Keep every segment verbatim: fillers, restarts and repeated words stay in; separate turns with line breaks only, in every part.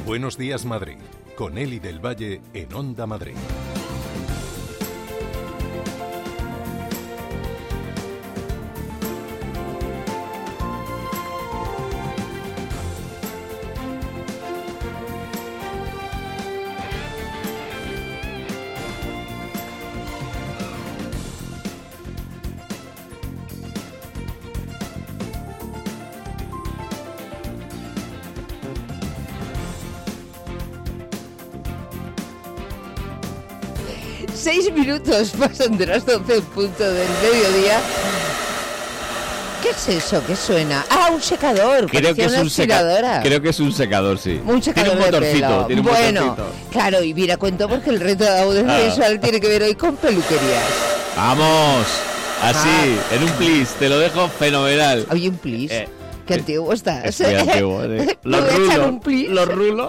Buenos días, Madrid, con Eli del Valle en Onda Madrid.
Seis minutos pasan de las doce en punto del mediodía. ¿Qué es eso que suena? Ah, un secador.
Creo que, es un seca... Creo que es un secador, sí.
Un secador
tiene un motorcito. Tiene un
bueno,
motorcito.
Claro, y mira, cuento porque el reto de audiovisual ah. tiene que ver hoy con peluquerías.
¡Vamos! Así, ah. en un plis, te lo dejo fenomenal.
Oye, un plis. Eh, Qué eh, antiguo estás.
Es muy antiguo, ¿eh? Los rulos. Los rulos.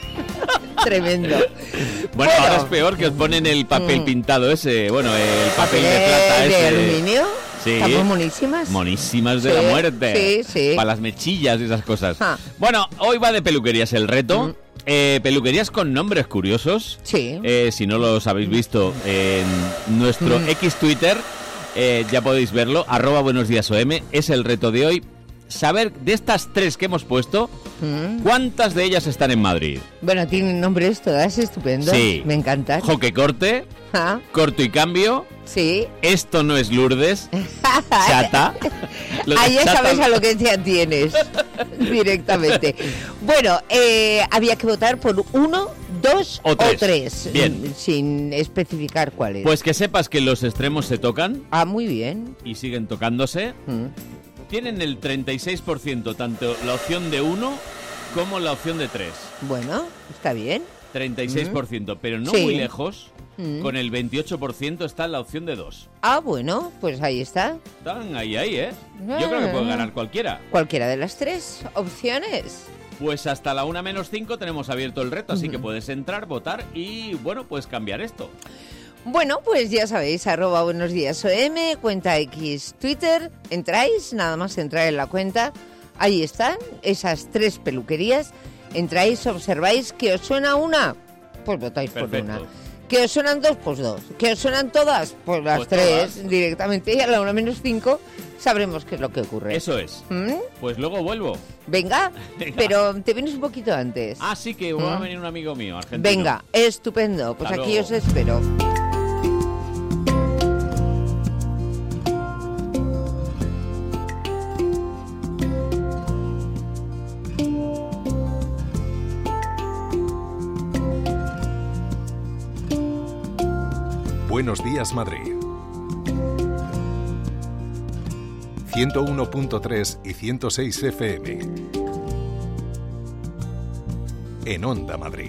Tremendo.
Bueno, bueno, ahora es peor que os ponen el papel mm. pintado ese, bueno, el papel de plata
de
ese.
¿De aluminio?
Sí.
Estamos monísimas.
Monísimas de
sí,
la muerte.
Sí, sí.
Para las mechillas y esas cosas. Ah. Bueno, hoy va de peluquerías el reto. Mm. Eh, peluquerías con nombres curiosos.
Sí.
Eh, si no los habéis visto en nuestro mm. X Twitter, eh, ya podéis verlo. Arroba Buenos Días O M. Es el reto de hoy. Saber de estas tres que hemos puesto, mm. ¿cuántas de ellas están en Madrid?
Bueno, tienen nombres todas estupendos.
Sí.
Me encantan.
Joque corte, ¿Ah? Corto y cambio.
Sí.
Esto no es Lourdes. Chata.
Ahí ya chata... sabes a lo que te atienes directamente. Bueno, eh, había que votar por uno, dos o tres. O tres.
Bien.
Sin especificar cuáles.
Pues que sepas que los extremos se tocan.
Ah, muy bien.
Y siguen tocándose. Mm. Tienen el treinta y seis por ciento tanto la opción de uno como la opción de tres.
Bueno, está bien.
treinta y seis por ciento, mm. pero no
sí.
muy lejos. Mm. Con el veintiocho por ciento está la opción de dos.
Ah, bueno, pues ahí está.
Están ahí, ahí, ¿eh? Ah. Yo creo que puede ganar cualquiera.
Cualquiera de las tres opciones.
Pues hasta la una menos cinco tenemos abierto el reto, así mm. que puedes entrar, votar y, bueno, pues cambiar esto.
Bueno, pues ya sabéis, arroba Buenos Días O M, cuenta X, Twitter, entráis, nada más entrar en la cuenta, ahí están, esas tres peluquerías, entráis, observáis, que os suena una, pues votáis Perfecto. por una, que os suenan dos, pues dos, que os suenan todas, pues las pues tres, todas. directamente, y a la una menos cinco sabremos qué es lo que ocurre.
Eso es, ¿Mm? Pues luego vuelvo.
Venga, Venga, pero te vienes un poquito antes.
Ah, sí, que va ¿Mm? a venir un amigo mío, argentino.
Venga, estupendo, pues
Hasta
aquí
luego.
os espero.
Buenos días, Madrid. ciento uno punto tres y ciento seis F M. En Onda Madrid.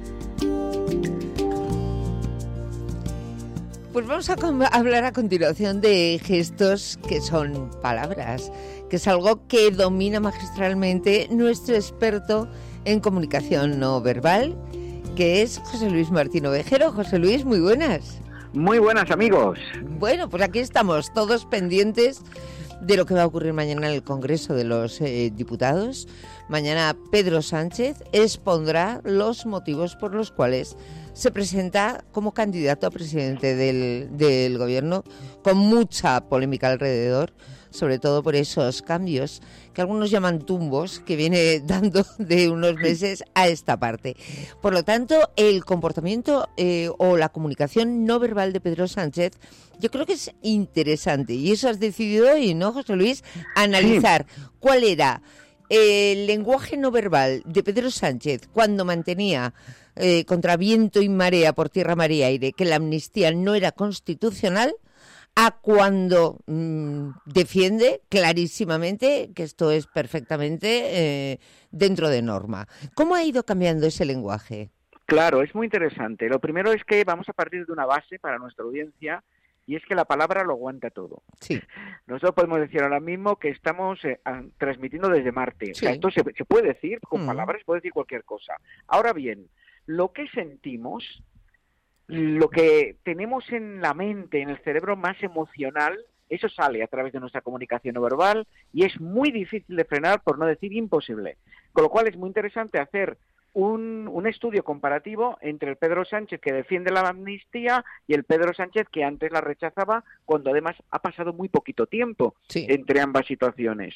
Pues vamos a hablar a continuación de gestos que son palabras, que es algo que domina magistralmente nuestro experto en comunicación no verbal, que es José Luis Martín Ovejero. José Luis, muy buenas.
Muy buenas, amigos.
Bueno, pues aquí estamos, todos pendientes de lo que va a ocurrir mañana en el Congreso de los eh, Diputados. Mañana Pedro Sánchez expondrá los motivos por los cuales se presenta como candidato a presidente del, del Gobierno, con mucha polémica alrededor, sobre todo por esos cambios que algunos llaman tumbos, que viene dando de unos meses a esta parte. Por lo tanto, el comportamiento eh, o la comunicación no verbal de Pedro Sánchez, yo creo que es interesante. Y eso has decidido hoy, ¿no, José Luis? Analizar sí. cuál era el lenguaje no verbal de Pedro Sánchez cuando mantenía eh, contra viento y marea, por tierra, mar y aire, que la amnistía no era constitucional, a cuando mmm, defiende clarísimamente que esto es perfectamente eh, dentro de norma. ¿Cómo ha ido cambiando ese lenguaje?
Claro, es muy interesante. Lo primero es que vamos a partir de una base para nuestra audiencia, y es que la palabra lo aguanta todo.
Sí.
Nosotros podemos decir ahora mismo que estamos eh, a, transmitiendo desde Marte.
Sí.
O sea, esto se, se puede decir con
mm.
palabras, se puede decir cualquier cosa. Ahora bien, lo que sentimos, lo que tenemos en la mente, en el cerebro más emocional, eso sale a través de nuestra comunicación no verbal y es muy difícil de frenar, por no decir imposible. Con lo cual es muy interesante hacer un, un estudio comparativo entre el Pedro Sánchez que defiende la amnistía y el Pedro Sánchez que antes la rechazaba, cuando además ha pasado muy poquito tiempo
sí.
entre ambas situaciones.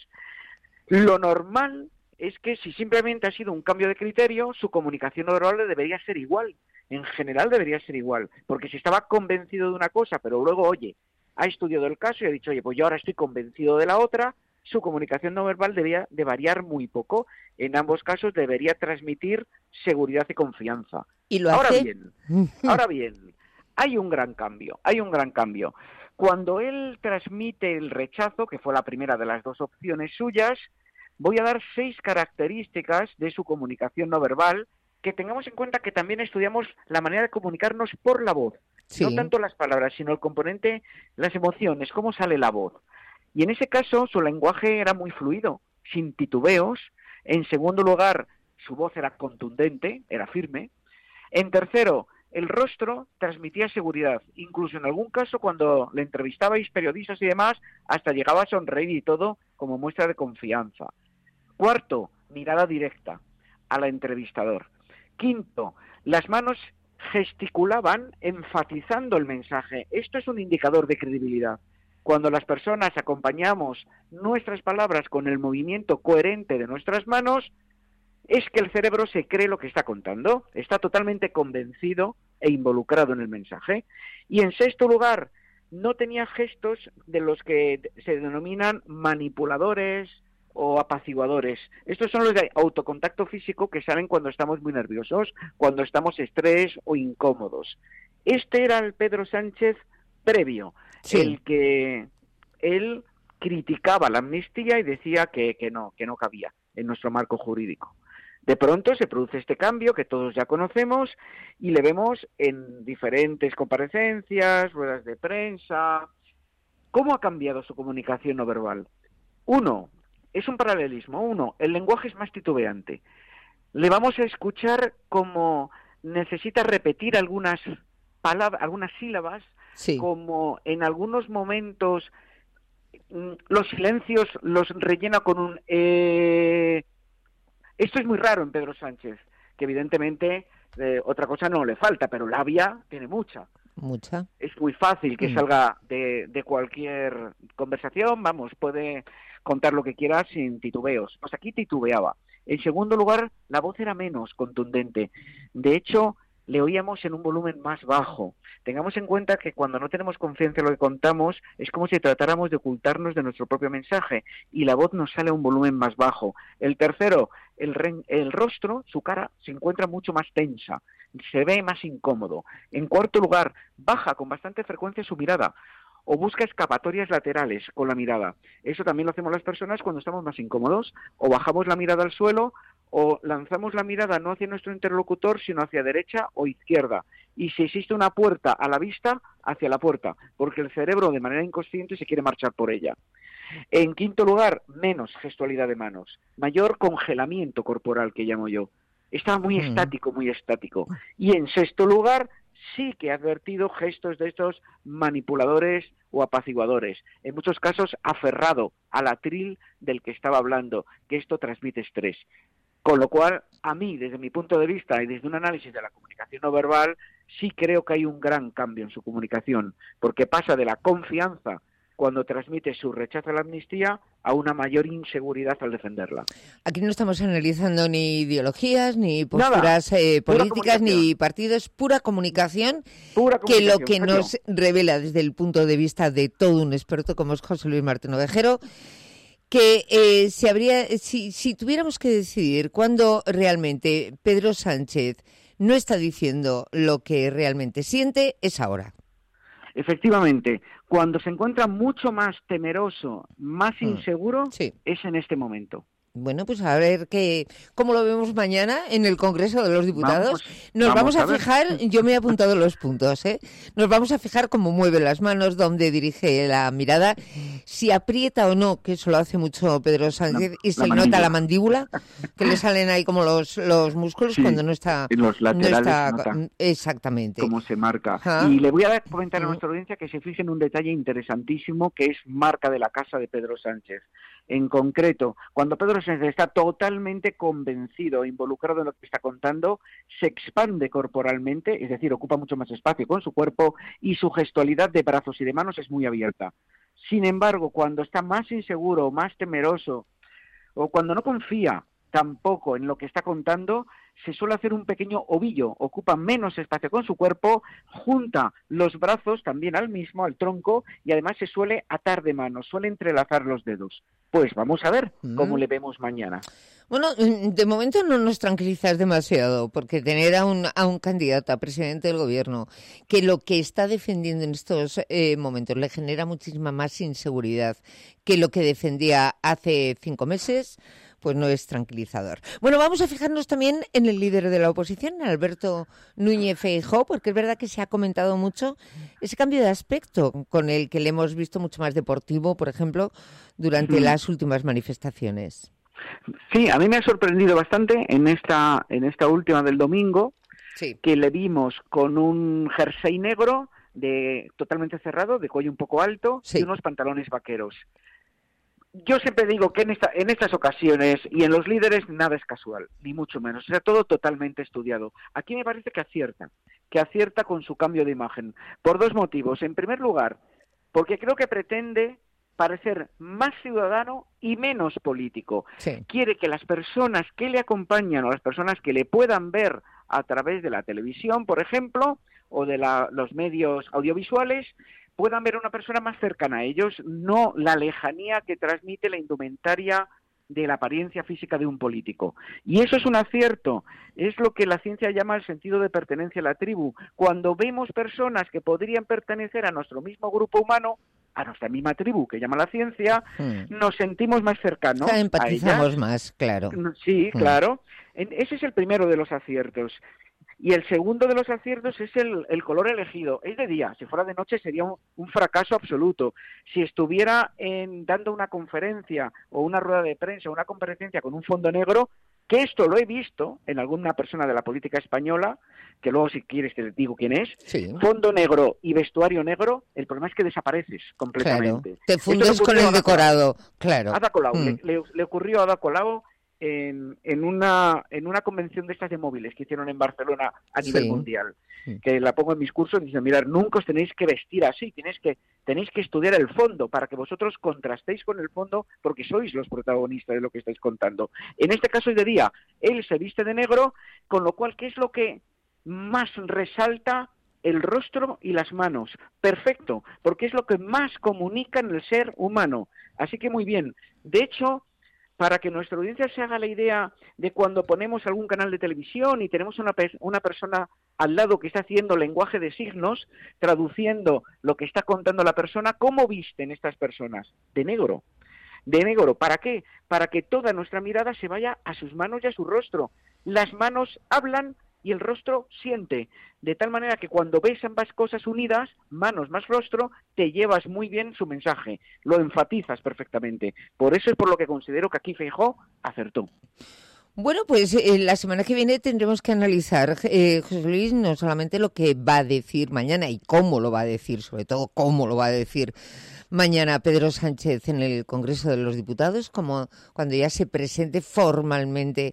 Lo normal es que si simplemente ha sido un cambio de criterio, su comunicación no verbal debería ser igual. En general debería ser igual, porque si estaba convencido de una cosa, pero luego, oye, ha estudiado el caso y ha dicho, oye, pues yo ahora estoy convencido de la otra, su comunicación no verbal debería de variar muy poco. En ambos casos debería transmitir seguridad y confianza.
¿Y lo
ahora
hace?
bien, ahora bien, hay un gran cambio, hay un gran cambio. Cuando él transmite el rechazo, que fue la primera de las dos opciones suyas, voy a dar seis características de su comunicación no verbal, que tengamos en cuenta que también estudiamos la manera de comunicarnos por la voz. Sí. No tanto las palabras, sino el componente, las emociones, cómo sale la voz. Y en ese caso su lenguaje era muy fluido, sin titubeos. En segundo lugar, su voz era contundente, era firme. En tercero, el rostro transmitía seguridad. Incluso en algún caso, cuando le entrevistabais periodistas y demás, hasta llegaba a sonreír y todo como muestra de confianza. Cuarto, mirada directa al entrevistador. Quinto, las manos gesticulaban enfatizando el mensaje. Esto es un indicador de credibilidad. Cuando las personas acompañamos nuestras palabras con el movimiento coherente de nuestras manos, es que el cerebro se cree lo que está contando, está totalmente convencido e involucrado en el mensaje. Y en sexto lugar, no tenía gestos de los que se denominan manipuladores o apaciguadores. Estos son los de autocontacto físico que salen cuando estamos muy nerviosos, cuando estamos estrés o incómodos. Este era el Pedro Sánchez previo, sí. El que él criticaba la amnistía y decía que, que no, que no cabía en nuestro marco jurídico. De pronto se produce este cambio que todos ya conocemos y le vemos en diferentes comparecencias, ruedas de prensa. ¿Cómo ha cambiado su comunicación no verbal? Uno, es un paralelismo. Uno, el lenguaje es más titubeante. Le vamos a escuchar como necesita repetir algunas palabras, algunas sílabas, sí. Como en algunos momentos los silencios los rellena con un eh... Esto es muy raro en Pedro Sánchez, que evidentemente eh, otra cosa no le falta, pero labia tiene mucha.
Mucha.
Es muy fácil que mm. salga de, de cualquier conversación, vamos, puede contar lo que quiera sin titubeos. Pues aquí titubeaba. En segundo lugar, la voz era menos contundente. De hecho, le oíamos en un volumen más bajo. Tengamos en cuenta que cuando no tenemos confianza en lo que contamos, es como si tratáramos de ocultarnos de nuestro propio mensaje, y la voz nos sale a un volumen más bajo. El tercero, el, re, el rostro, su cara, se encuentra mucho más tensa, se ve más incómodo. En cuarto lugar, baja con bastante frecuencia su mirada, o busca escapatorias laterales con la mirada. Eso también lo hacemos las personas cuando estamos más incómodos, o bajamos la mirada al suelo, o lanzamos la mirada no hacia nuestro interlocutor, sino hacia derecha o izquierda. Y si existe una puerta a la vista, hacia la puerta, porque el cerebro de manera inconsciente se quiere marchar por ella. En quinto lugar, menos gestualidad de manos, mayor congelamiento corporal, que llamo yo. Está muy mm. estático, muy estático. Y en sexto lugar, sí que ha advertido gestos de estos manipuladores o apaciguadores. En muchos casos, aferrado al atril del que estaba hablando, que esto transmite estrés. Con lo cual, a mí, desde mi punto de vista y desde un análisis de la comunicación no verbal, sí creo que hay un gran cambio en su comunicación, porque pasa de la confianza cuando transmite su rechazo a la amnistía a una mayor inseguridad al defenderla.
Aquí no estamos analizando ni ideologías, ni posturas eh, políticas, ni partidos, pura comunicación,
pura comunicación,
que lo que nos revela desde el punto de vista de todo un experto como es José Luis Martín Ovejero, que eh, se habría, si, si tuviéramos que decidir cuándo realmente Pedro Sánchez no está diciendo lo que realmente siente, es ahora.
Efectivamente, cuando se encuentra mucho más temeroso, más mm. inseguro, sí. es en este momento.
Bueno, pues a ver qué, cómo lo vemos mañana en el Congreso de los Diputados. Vamos, Nos vamos, vamos a, a fijar, yo me he apuntado los puntos, ¿eh? Nos vamos a fijar cómo mueve las manos, dónde dirige la mirada, si aprieta o no, que eso lo hace mucho Pedro Sánchez, la, y se le nota la mandíbula, que le salen ahí como los, los músculos sí, cuando no está...
los laterales
no está, nota exactamente.
Cómo se marca. Ajá. Y le voy a comentar a nuestra audiencia que se fije en un detalle interesantísimo que es marca de la casa de Pedro Sánchez. En concreto, cuando Pedro Pedro Sánchez está totalmente convencido, involucrado en lo que está contando, se expande corporalmente, es decir, ocupa mucho más espacio con su cuerpo y su gestualidad de brazos y de manos es muy abierta. Sin embargo, cuando está más inseguro, más temeroso, o cuando no confía tampoco en lo que está contando, se suele hacer un pequeño ovillo, ocupa menos espacio con su cuerpo, junta los brazos también al mismo, al tronco, y además se suele atar de manos, suele entrelazar los dedos. Pues vamos a ver mm. cómo le vemos mañana.
Bueno, de momento no nos tranquilizas demasiado, porque tener a un, a un candidato a presidente del gobierno que lo que está defendiendo en estos eh, momentos le genera muchísima más inseguridad que lo que defendía hace cinco meses, pues no es tranquilizador. Bueno, vamos a fijarnos también en el líder de la oposición, Alberto Núñez Feijóo, porque es verdad que se ha comentado mucho ese cambio de aspecto con el que le hemos visto mucho más deportivo, por ejemplo, durante sí. las últimas manifestaciones.
Sí, a mí me ha sorprendido bastante en esta, en esta última del domingo, sí. que le vimos con un jersey negro de totalmente cerrado, de cuello un poco alto, sí. y unos pantalones vaqueros. Yo siempre digo que en, esta, en estas ocasiones y en los líderes nada es casual, ni mucho menos, o sea, todo totalmente estudiado. Aquí me parece que acierta, que acierta con su cambio de imagen, por dos motivos. En primer lugar, porque creo que pretende parecer más ciudadano y menos político. Sí. Quiere que las personas que le acompañan o las personas que le puedan ver a través de la televisión, por ejemplo, o de la, los medios audiovisuales, puedan ver a una persona más cercana a ellos, no la lejanía que transmite la indumentaria de la apariencia física de un político. Y eso es un acierto, es lo que la ciencia llama el sentido de pertenencia a la tribu. Cuando vemos personas que podrían pertenecer a nuestro mismo grupo humano, a nuestra misma tribu que llama la ciencia, mm. nos sentimos más cercanos.
O sea, empatizamos a ellas. Más, claro.
Sí,
mm.
claro. Ese es el primero de los aciertos. Y el segundo de los aciertos es el, el color elegido. Es de día, si fuera de noche sería un, un fracaso absoluto. Si estuviera en, dando una conferencia o una rueda de prensa o una comparecencia con un fondo negro, que esto lo he visto en alguna persona de la política española, que luego si quieres te digo quién es, sí. fondo negro y vestuario negro, el problema es que desapareces completamente.
Claro. Te fundes con el decorado, claro.
Ada Colau, mm. le, le, le ocurrió a Ada Colau En, en una en una convención de estas de móviles que hicieron en Barcelona a nivel sí. mundial, que la pongo en mis cursos y dicen, mirad, nunca os tenéis que vestir así, tenéis que tenéis que estudiar el fondo para que vosotros contrastéis con el fondo porque sois los protagonistas de lo que estáis contando. En este caso es de día, él se viste de negro, con lo cual, ¿qué es lo que más resalta? El rostro y las manos. Perfecto, porque es lo que más comunica en el ser humano. Así que muy bien. De hecho, para que nuestra audiencia se haga la idea de cuando ponemos algún canal de televisión y tenemos una, una persona al lado que está haciendo lenguaje de signos, traduciendo lo que está contando la persona, ¿cómo visten estas personas? De negro. De negro. ¿Para qué? Para que toda nuestra mirada se vaya a sus manos y a su rostro. Las manos hablan y el rostro siente, de tal manera que cuando ves ambas cosas unidas, manos más rostro, te llevas muy bien su mensaje, lo enfatizas perfectamente. Por eso es por lo que considero que aquí Feijóo acertó.
Bueno, pues eh, la semana que viene tendremos que analizar, eh, José Luis, no solamente lo que va a decir mañana y cómo lo va a decir, sobre todo cómo lo va a decir mañana Pedro Sánchez en el Congreso de los Diputados, como cuando ya se presente formalmente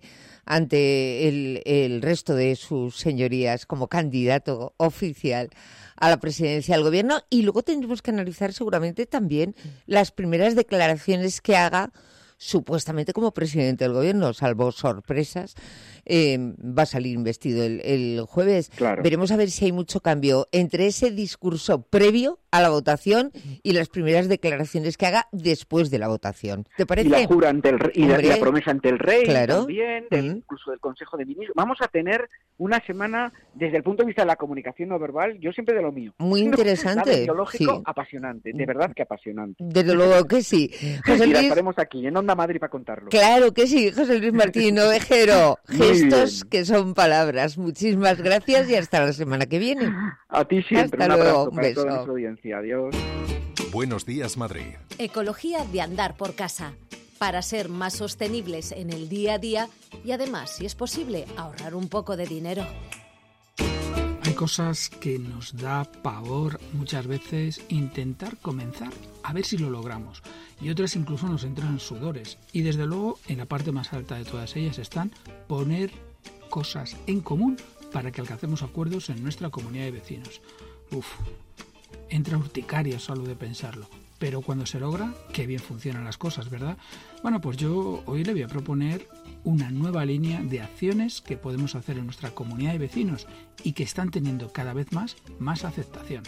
ante el, el resto de sus señorías como candidato oficial a la presidencia del gobierno, y luego tendremos que analizar seguramente también las primeras declaraciones que haga supuestamente como presidente del gobierno, salvo sorpresas. Eh, va a salir investido el, el jueves. Claro. Veremos a ver si hay mucho cambio entre ese discurso previo a la votación y las primeras declaraciones que haga después de la votación. ¿Te parece?
Y la jura ante el rey, y la, y la promesa ante el rey,
claro.
también, del, mm. incluso del Consejo de Ministros. Vamos a tener una semana, desde el punto de vista de la comunicación no verbal, yo siempre de lo mío.
Muy interesante.
Nada ideológico,
sí.
apasionante, de verdad que apasionante.
Desde luego que sí.
José Luis... estaremos aquí, en Onda Madrid, para contarlo.
Claro que sí, José Luis Martín Ovejero. Gestos que son palabras. Muchísimas gracias y hasta la semana que viene.
A ti siempre.
Hasta
un
luego.
abrazo
Un
para
beso.
toda nuestra audiencia. Adiós.
Buenos días, Madrid.
Ecología de andar por casa. Para ser más sostenibles en el día a día y además, si es posible, ahorrar un poco de dinero.
Hay cosas que nos da pavor muchas veces intentar comenzar a ver si lo logramos, y otras incluso nos entran en sudores. Y desde luego, en la parte más alta de todas ellas están poner cosas en común para que alcancemos acuerdos en nuestra comunidad de vecinos. Uf, entra urticaria solo de pensarlo. Pero cuando se logra, qué bien funcionan las cosas, ¿verdad? Bueno, pues yo hoy le voy a proponer una nueva línea de acciones que podemos hacer en nuestra comunidad de vecinos y que están teniendo cada vez más, más aceptación.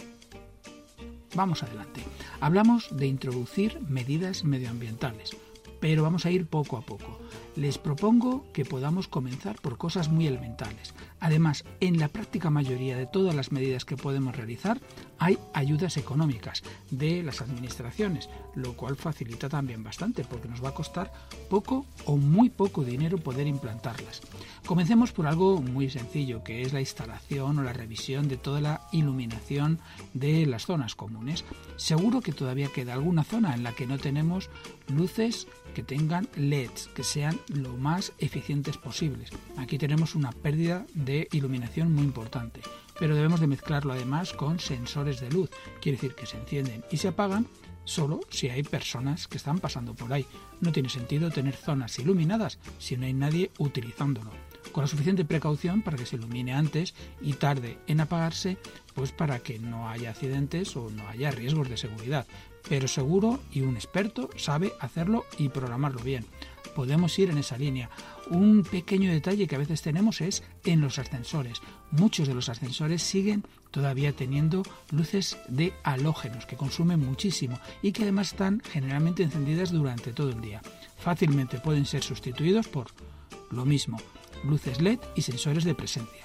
Vamos adelante. Hablamos de introducir medidas medioambientales, pero vamos a ir poco a poco. Les propongo que podamos comenzar por cosas muy elementales. Además, en la práctica mayoría de todas las medidas que podemos realizar, hay ayudas económicas de las administraciones, lo cual facilita también bastante, porque nos va a costar poco o muy poco dinero poder implantarlas. Comencemos por algo muy sencillo, que es la instalación o la revisión de toda la iluminación de las zonas comunes. Seguro que todavía queda alguna zona en la que no tenemos luces que tengan L E Ds, que sean lo más eficientes posibles. Aquí tenemos una pérdida de iluminación muy importante, pero debemos de mezclarlo además con sensores de luz. Quiere decir que se encienden y se apagan solo si hay personas que están pasando por ahí. No tiene sentido tener zonas iluminadas si no hay nadie utilizándolo. Con la suficiente precaución para que se ilumine antes y tarde en apagarse, pues para que no haya accidentes o no haya riesgos de seguridad. Pero seguro, y un experto sabe hacerlo y programarlo bien. Podemos ir en esa línea. Un pequeño detalle que a veces tenemos es en los ascensores. Muchos de los ascensores siguen todavía teniendo luces de halógenos que consumen muchísimo y que además están generalmente encendidas durante todo el día. Fácilmente pueden ser sustituidos por lo mismo, luces L E D y sensores de presencia.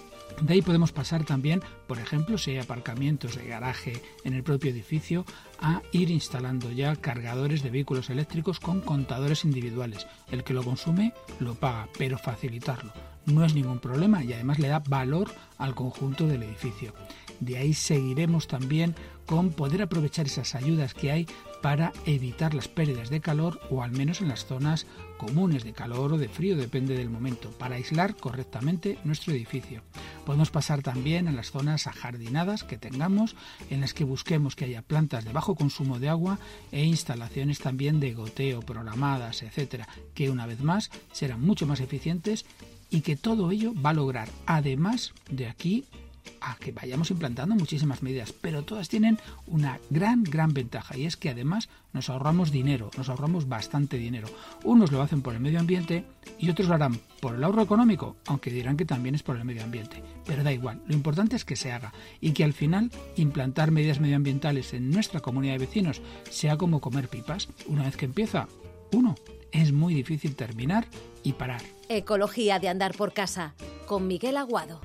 De ahí podemos pasar también, por ejemplo, si hay aparcamientos de garaje en el propio edificio, a ir instalando ya cargadores de vehículos eléctricos con contadores individuales. El que lo consume lo paga, pero facilitarlo no es ningún problema y además le da valor al conjunto del edificio. De ahí seguiremos también con poder aprovechar esas ayudas que hay para evitar las pérdidas de calor, o al menos en las zonas comunes de calor o de frío, depende del momento, para aislar correctamente nuestro edificio. Podemos pasar también a las zonas ajardinadas que tengamos, en las que busquemos que haya plantas de bajo consumo de agua e instalaciones también de goteo programadas, etcétera, que una vez más serán mucho más eficientes y que todo ello va a lograr, además de aquí, a que vayamos implantando muchísimas medidas, pero todas tienen una gran, gran ventaja, y es que además nos ahorramos dinero, nos ahorramos bastante dinero. Unos lo hacen por el medio ambiente y otros lo harán por el ahorro económico, aunque dirán que también es por el medio ambiente, pero da igual, lo importante es que se haga y que al final implantar medidas medioambientales en nuestra comunidad de vecinos sea como comer pipas. Una vez que empieza uno, es muy difícil terminar y parar.
Ecología de andar por casa, con Miguel Aguado.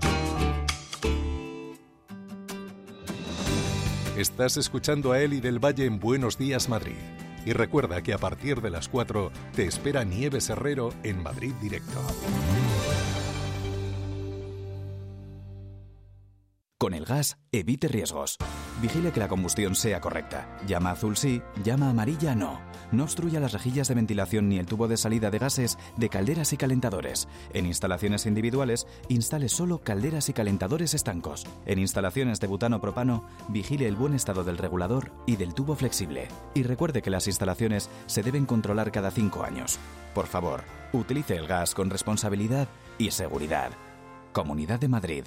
Estás escuchando a Eli del Valle en Buenos Días Madrid. Y recuerda que a partir de las cuatro te espera Nieves Herrero en Madrid Directo.
Con el gas, evite riesgos. Vigile que la combustión sea correcta. Llama azul sí, llama amarilla no. No obstruya las rejillas de ventilación ni el tubo de salida de gases de calderas y calentadores. En instalaciones individuales, instale solo calderas y calentadores estancos. En instalaciones de butano-propano, vigile el buen estado del regulador y del tubo flexible. Y recuerde que las instalaciones se deben controlar cada cinco años. Por favor, utilice el gas con responsabilidad y seguridad. Comunidad de Madrid.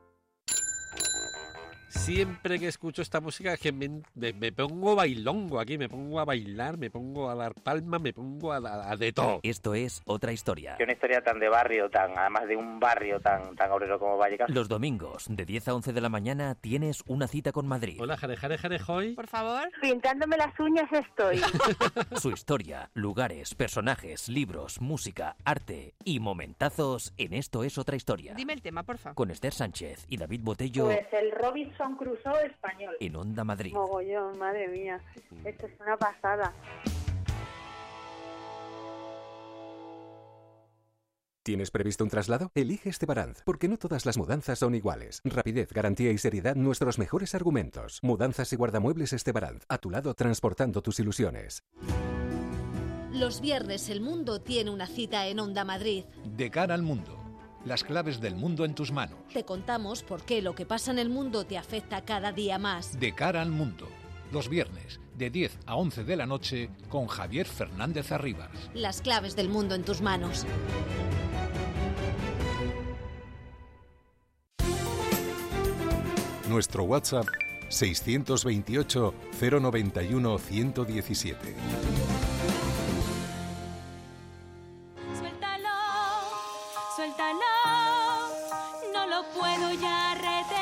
Siempre que escucho esta música que me, me, me pongo bailongo aquí, me pongo a bailar, me pongo a dar palmas, me pongo a, a, a de todo.
Esto es Otra Historia.
Que una historia tan de barrio, tan además de un barrio tan, tan obrero como Vallecas.
Los domingos, de diez a once de la mañana, tienes una cita con Madrid.
Hola, jare, jare, jare, hoy.
Por favor. Pintándome las uñas estoy.
Su historia, lugares, personajes, libros, música, arte y momentazos en Esto es Otra Historia.
Dime el tema, porfa.
Con Esther Sánchez y David Botello.
Pues el Robinson Crusoe español.
En Onda Madrid.
Mogollón, madre mía. Esto es una pasada.
¿Tienes previsto un traslado? Elige Estebaranz, porque no todas las mudanzas son iguales. Rapidez, garantía y seriedad, nuestros mejores argumentos. Mudanzas y guardamuebles Estebaranz, a tu lado transportando tus ilusiones.
Los viernes el mundo tiene una cita en Onda Madrid.
De cara al mundo. las claves del mundo en tus manos.
Te contamos por qué lo que pasa en el mundo te afecta cada día más.
De cara al mundo, los viernes, de diez a once de la noche, con Javier Fernández Arribas.
Las claves del mundo en tus manos.
Nuestro WhatsApp seiscientos veintiocho, cero noventa y uno, ciento diecisiete.
Suéltalo, suéltalo, no lo puedo ya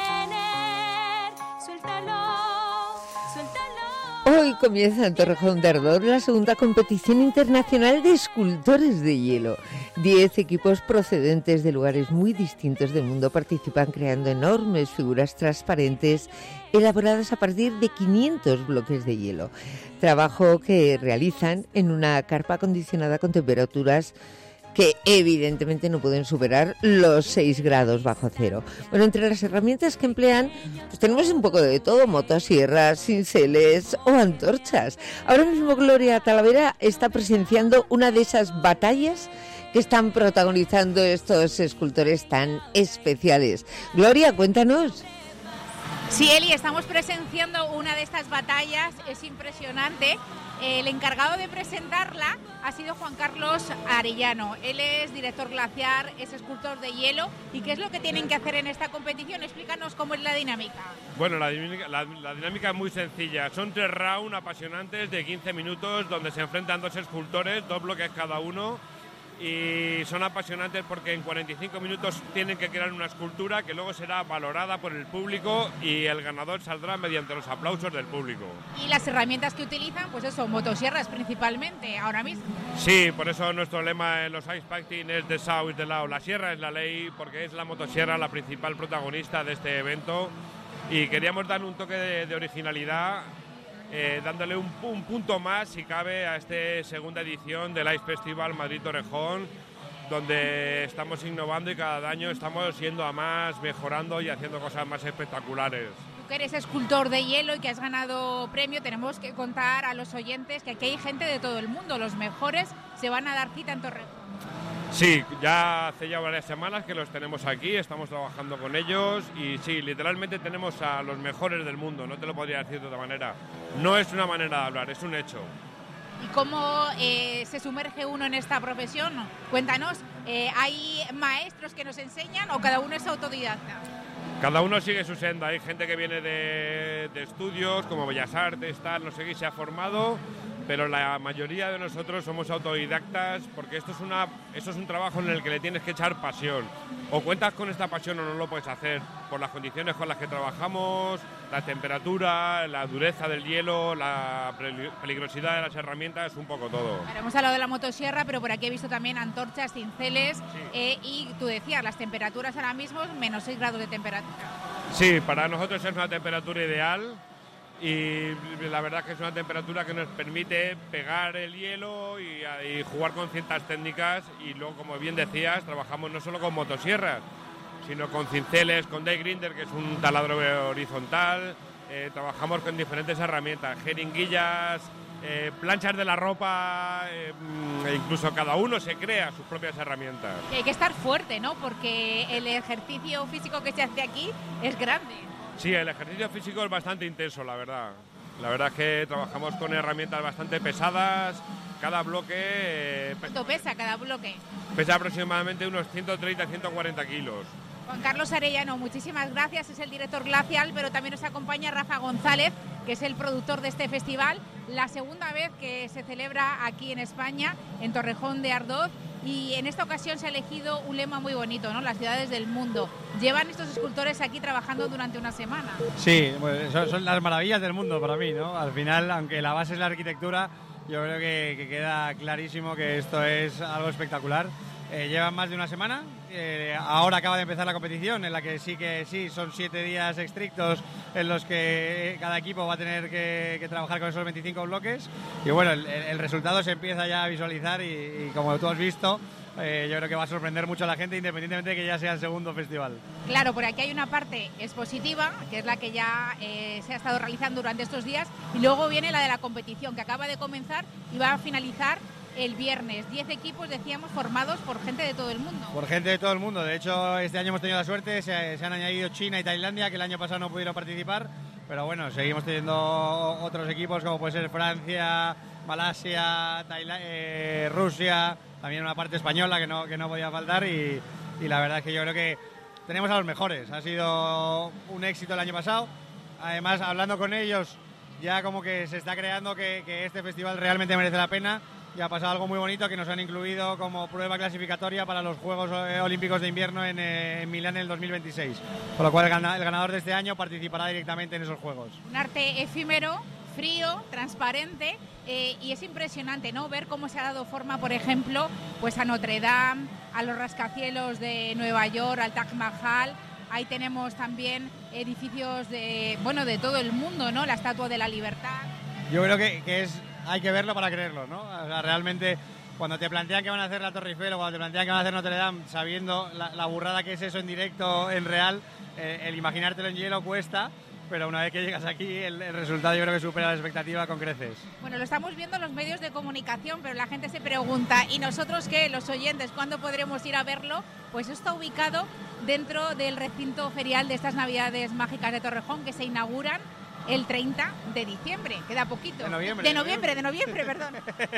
retener. Suéltalo, suéltalo.
Hoy comienza en Torrejón de Ardoz la segunda competición internacional de escultores de hielo. Diez equipos procedentes de lugares muy distintos del mundo participan creando enormes figuras transparentes elaboradas a partir de quinientos bloques de hielo. Trabajo que realizan en una carpa acondicionada con temperaturas que evidentemente no pueden superar los seis grados bajo cero. Bueno, entre las herramientas que emplean, pues tenemos un poco de todo: motosierras, cinceles o antorchas. Ahora mismo Gloria Talavera está presenciando una de esas batallas que están protagonizando estos escultores tan especiales. Gloria, cuéntanos.
Sí, Eli, estamos presenciando una de estas batallas, es impresionante. El encargado de presentarla ha sido Juan Carlos Arellano. Él es director glaciar, es escultor de hielo. ¿Y qué es lo que tienen que hacer en esta competición? Explícanos cómo es la dinámica.
Bueno, la dinámica, la, la dinámica es muy sencilla. Son tres rounds apasionantes de quince minutos donde se enfrentan dos escultores, dos bloques cada uno. Y son apasionantes porque en cuarenta y cinco minutos tienen que crear una escultura que luego será valorada por el público y el ganador saldrá mediante los aplausos del público.
¿Y las herramientas que utilizan? Pues eso, motosierras principalmente, ahora mismo.
Sí, por eso nuestro lema en los Ice Painting es The Saw is the Law. La sierra es la ley, porque es la motosierra la principal protagonista de este evento y queríamos darle un toque de, de originalidad. Eh, dándole un, un punto más, si cabe, a esta segunda edición del Ice Festival Madrid-Torrejón, donde estamos innovando y cada año estamos yendo a más, mejorando y haciendo cosas más espectaculares.
Tú que eres escultor de hielo y que has ganado premio, tenemos que contar a los oyentes que aquí hay gente de todo el mundo, los mejores se van a dar cita en Torrejón.
Sí, ya hace ya varias semanas que los tenemos aquí, estamos trabajando con ellos y sí, literalmente tenemos a los mejores del mundo, no te lo podría decir de otra manera. No es una manera de hablar, es un hecho.
¿Y cómo eh, se sumerge uno en esta profesión? Cuéntanos, eh, ¿hay maestros que nos enseñan o cada uno es autodidacta?
Cada uno sigue su senda, hay gente que viene de, de estudios como Bellas Artes, tal, no sé qué, se ha formado, pero la mayoría de nosotros somos autodidactas porque esto es, una, esto es un trabajo en el que le tienes que echar pasión. O cuentas con esta pasión o no lo puedes hacer por las condiciones con las que trabajamos, la temperatura, la dureza del hielo, la peligrosidad de las herramientas, un poco todo.
Ahora hemos hablado de la motosierra, pero por aquí he visto también antorchas, cinceles, sí. eh, y tú decías, las temperaturas ahora mismo menos seis grados de temperatura.
Sí, para nosotros es una temperatura ideal. Y la verdad que es una temperatura que nos permite pegar el hielo y, y jugar con ciertas técnicas y luego, como bien decías, trabajamos no solo con motosierras, sino con cinceles, con die grinder, que es un taladro horizontal, eh, trabajamos con diferentes herramientas, jeringuillas, eh, planchas de la ropa, eh, e incluso cada uno se crea sus propias herramientas.
Y hay que estar fuerte, ¿no? Porque el ejercicio físico que se hace aquí es grande.
Sí, el ejercicio físico es bastante intenso, la verdad. La verdad es que trabajamos con herramientas bastante pesadas. Cada bloque... Eh,
¿Cuánto pesa cada bloque?
Pesa aproximadamente unos ciento treinta a ciento cuarenta kilos.
Juan Carlos Arellano, muchísimas gracias. Es el director glacial, pero también nos acompaña Rafa González, que es el productor de este festival. La segunda vez que se celebra aquí en España, en Torrejón de Ardoz. Y en esta ocasión se ha elegido un lema muy bonito, ¿no? Las ciudades del mundo. Llevan estos escultores aquí trabajando durante una semana.
Sí, pues son, son las maravillas del mundo para mí, ¿no? Al final, aunque la base es la arquitectura, yo creo que, que queda clarísimo que esto es algo espectacular. Eh, llevan más de una semana, eh, ahora acaba de empezar la competición, en la que sí que sí, son siete días estrictos en los que cada equipo va a tener que, que trabajar con esos veinticinco bloques y bueno, el, el resultado se empieza ya a visualizar y, y como tú has visto, eh, yo creo que va a sorprender mucho a la gente independientemente de que ya sea el segundo festival.
Claro, por aquí hay una parte expositiva, que es la que ya eh, se ha estado realizando durante estos días, y luego viene la de la competición, que acaba de comenzar y va a finalizar el viernes. Diez equipos, decíamos, formados por gente de todo el mundo.
Por gente de todo el mundo. De hecho, este año hemos tenido la suerte, se, se han añadido China y Tailandia, que el año pasado no pudieron participar. Pero bueno, seguimos teniendo otros equipos como puede ser Francia, Malasia, Taila- eh, Rusia, también una parte española que no, que no podía faltar y, y la verdad es que yo creo que tenemos a los mejores. Ha sido un éxito el año pasado. Además, hablando con ellos, ya como que se está creando que, que este festival realmente merece la pena. Y ha pasado algo muy bonito, que nos han incluido como prueba clasificatoria para los Juegos Olímpicos de Invierno en, eh, en Milán en el dos mil veintiséis. Con lo cual el, gana, el ganador de este año participará directamente en esos Juegos.
Un arte efímero, frío, transparente, eh, y es impresionante, ¿no?, ver cómo se ha dado forma, por ejemplo, pues a Notre Dame, a los rascacielos de Nueva York, al Taj Mahal. Ahí tenemos también edificios de, bueno, de todo el mundo, ¿no? La Estatua de la Libertad.
Yo creo que, que es, hay que verlo para creerlo, ¿no? O sea, realmente, cuando te plantean que van a hacer la Torre Eiffel o cuando te plantean que van a hacer Notre Dame, sabiendo la, la burrada que es eso en directo, en real, eh, el imaginártelo en hielo cuesta. Pero una vez que llegas aquí, el, el resultado yo creo que supera la expectativa con creces.
Bueno, lo estamos viendo en los medios de comunicación, pero la gente se pregunta, ¿y nosotros qué, los oyentes, cuándo podremos ir a verlo? Pues está ubicado dentro del recinto ferial de estas Navidades Mágicas de Torrejón, que se inauguran el treinta de diciembre, queda poquito.
De noviembre.
De noviembre, de noviembre, perdón.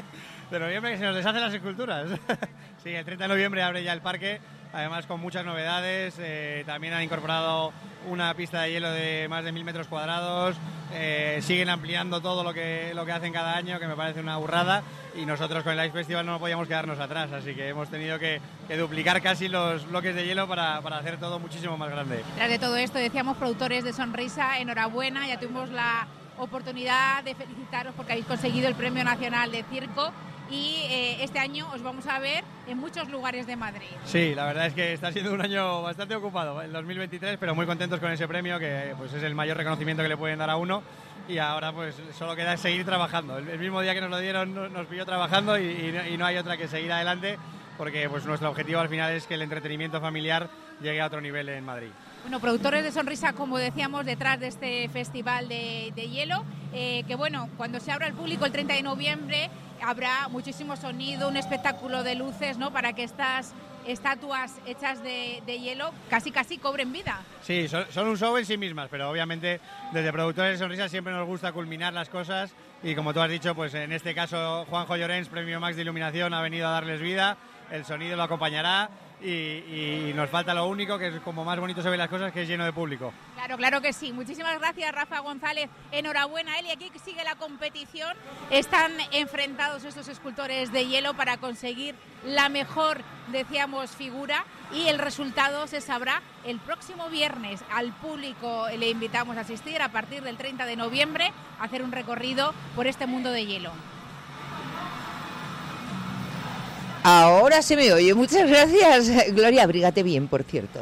De noviembre, que se nos deshacen las esculturas. Sí, el treinta de noviembre abre ya el parque, además con muchas novedades. Eh, también han incorporado una pista de hielo de más de mil metros cuadrados. Eh, siguen ampliando todo lo que, lo que hacen cada año, que me parece una burrada. Y nosotros con el Ice Festival no podíamos quedarnos atrás, así que hemos tenido que, que duplicar casi los bloques de hielo para, para hacer todo muchísimo más grande.
Tras de todo esto, decíamos, productores de Sonrisa, enhorabuena, ya tuvimos la oportunidad de felicitaros porque habéis conseguido el Premio Nacional de Circo y eh, este año os vamos a ver en muchos lugares de Madrid.
Sí, la verdad es que está siendo un año bastante ocupado, el dos mil veintitrés, pero muy contentos con ese premio, que pues es el mayor reconocimiento que le pueden dar a uno. Y ahora pues solo queda seguir trabajando. El, el mismo día que nos lo dieron nos pilló trabajando y, y, y no hay otra que seguir adelante, porque pues nuestro objetivo al final es que el entretenimiento familiar llegue a otro nivel en Madrid.
Bueno, productores de Sonrisa, como decíamos, detrás de este festival de, de hielo, eh, que bueno, cuando se abra al público el treinta de noviembre habrá muchísimo sonido, un espectáculo de luces, ¿no?, para que estas estatuas hechas de, de hielo casi casi cobren vida.
Sí, son, son un show en sí mismas, pero obviamente desde productores de Sonrisa siempre nos gusta culminar las cosas y como tú has dicho, pues en este caso Juanjo Llorens, Premio Max de Iluminación, ha venido a darles vida, el sonido lo acompañará y, y nos falta lo único, que es como más bonito se ven las cosas, que es lleno de público.
Claro, claro que sí. Muchísimas gracias, Rafa González. Enhorabuena, él. Y aquí sigue la competición. Están enfrentados estos escultores de hielo para conseguir la mejor, decíamos, figura. Y el resultado se sabrá el próximo viernes. Al público le invitamos a asistir a partir del treinta de noviembre a hacer un recorrido por este mundo de hielo.
Ahora se me oye. Muchas gracias, Gloria. Abrígate bien, por cierto.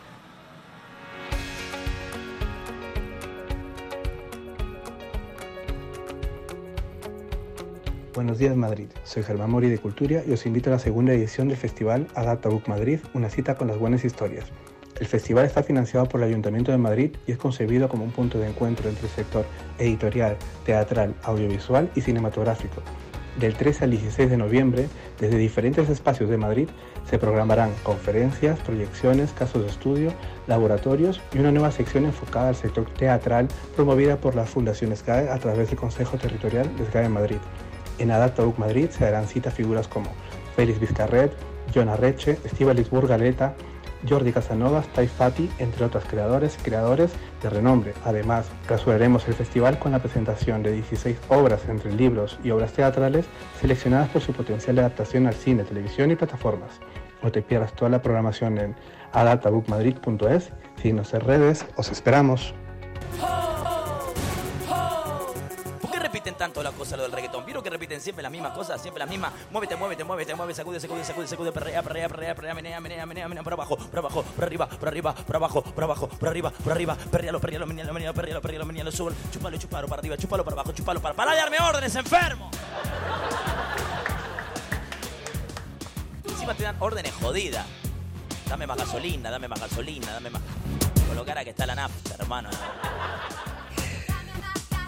Buenos días, Madrid. Soy Germán Mori de Cultura y os invito a la segunda edición del festival Adapta Book Madrid, una cita con las buenas historias. El festival está financiado por el Ayuntamiento de Madrid y es concebido como un punto de encuentro entre el sector editorial, teatral, audiovisual y cinematográfico. Del trece al dieciséis de noviembre, desde diferentes espacios de Madrid, se programarán conferencias, proyecciones, casos de estudio, laboratorios y una nueva sección enfocada al sector teatral promovida por la Fundación S G A E a través del Consejo Territorial de S G A E en Madrid. En Adapta Book Madrid se darán cita figuras como Félix Vizcarret, Jon Arreche, Estíbaliz Burgaleta, Jordi Casanovas, Tai Fati, entre otros creadores y creadores de renombre. Además, clausuraremos el festival con la presentación de dieciséis obras entre libros y obras teatrales seleccionadas por su potencial de adaptación al cine, televisión y plataformas. No te pierdas toda la programación en adapta book madrid punto es. Síguenos en redes, os esperamos.
Repiten tanto las cosas lo del reggaetón, vieron que repiten siempre las mismas cosas, siempre las mismas. Muévete, muévete, muévete, muévete, sacude, sacude, sacude, sacude, perrea, perrea, perrea, perrea, menea, menea, menea, menea, por abajo, por abajo, por arriba, por arriba, por abajo, por abajo, por arriba, por arriba, perrealo, perrealo, menealo, menealo, perrealo, perrealo, menealo, sube, chupalo, chupalo para arriba, chupalo para abajo, chupalo para para darme órdenes, enfermo. Encima te dan órdenes jodidas. Dame más gasolina, dame más gasolina, dame más. Con lo cara que está la nafta, hermano.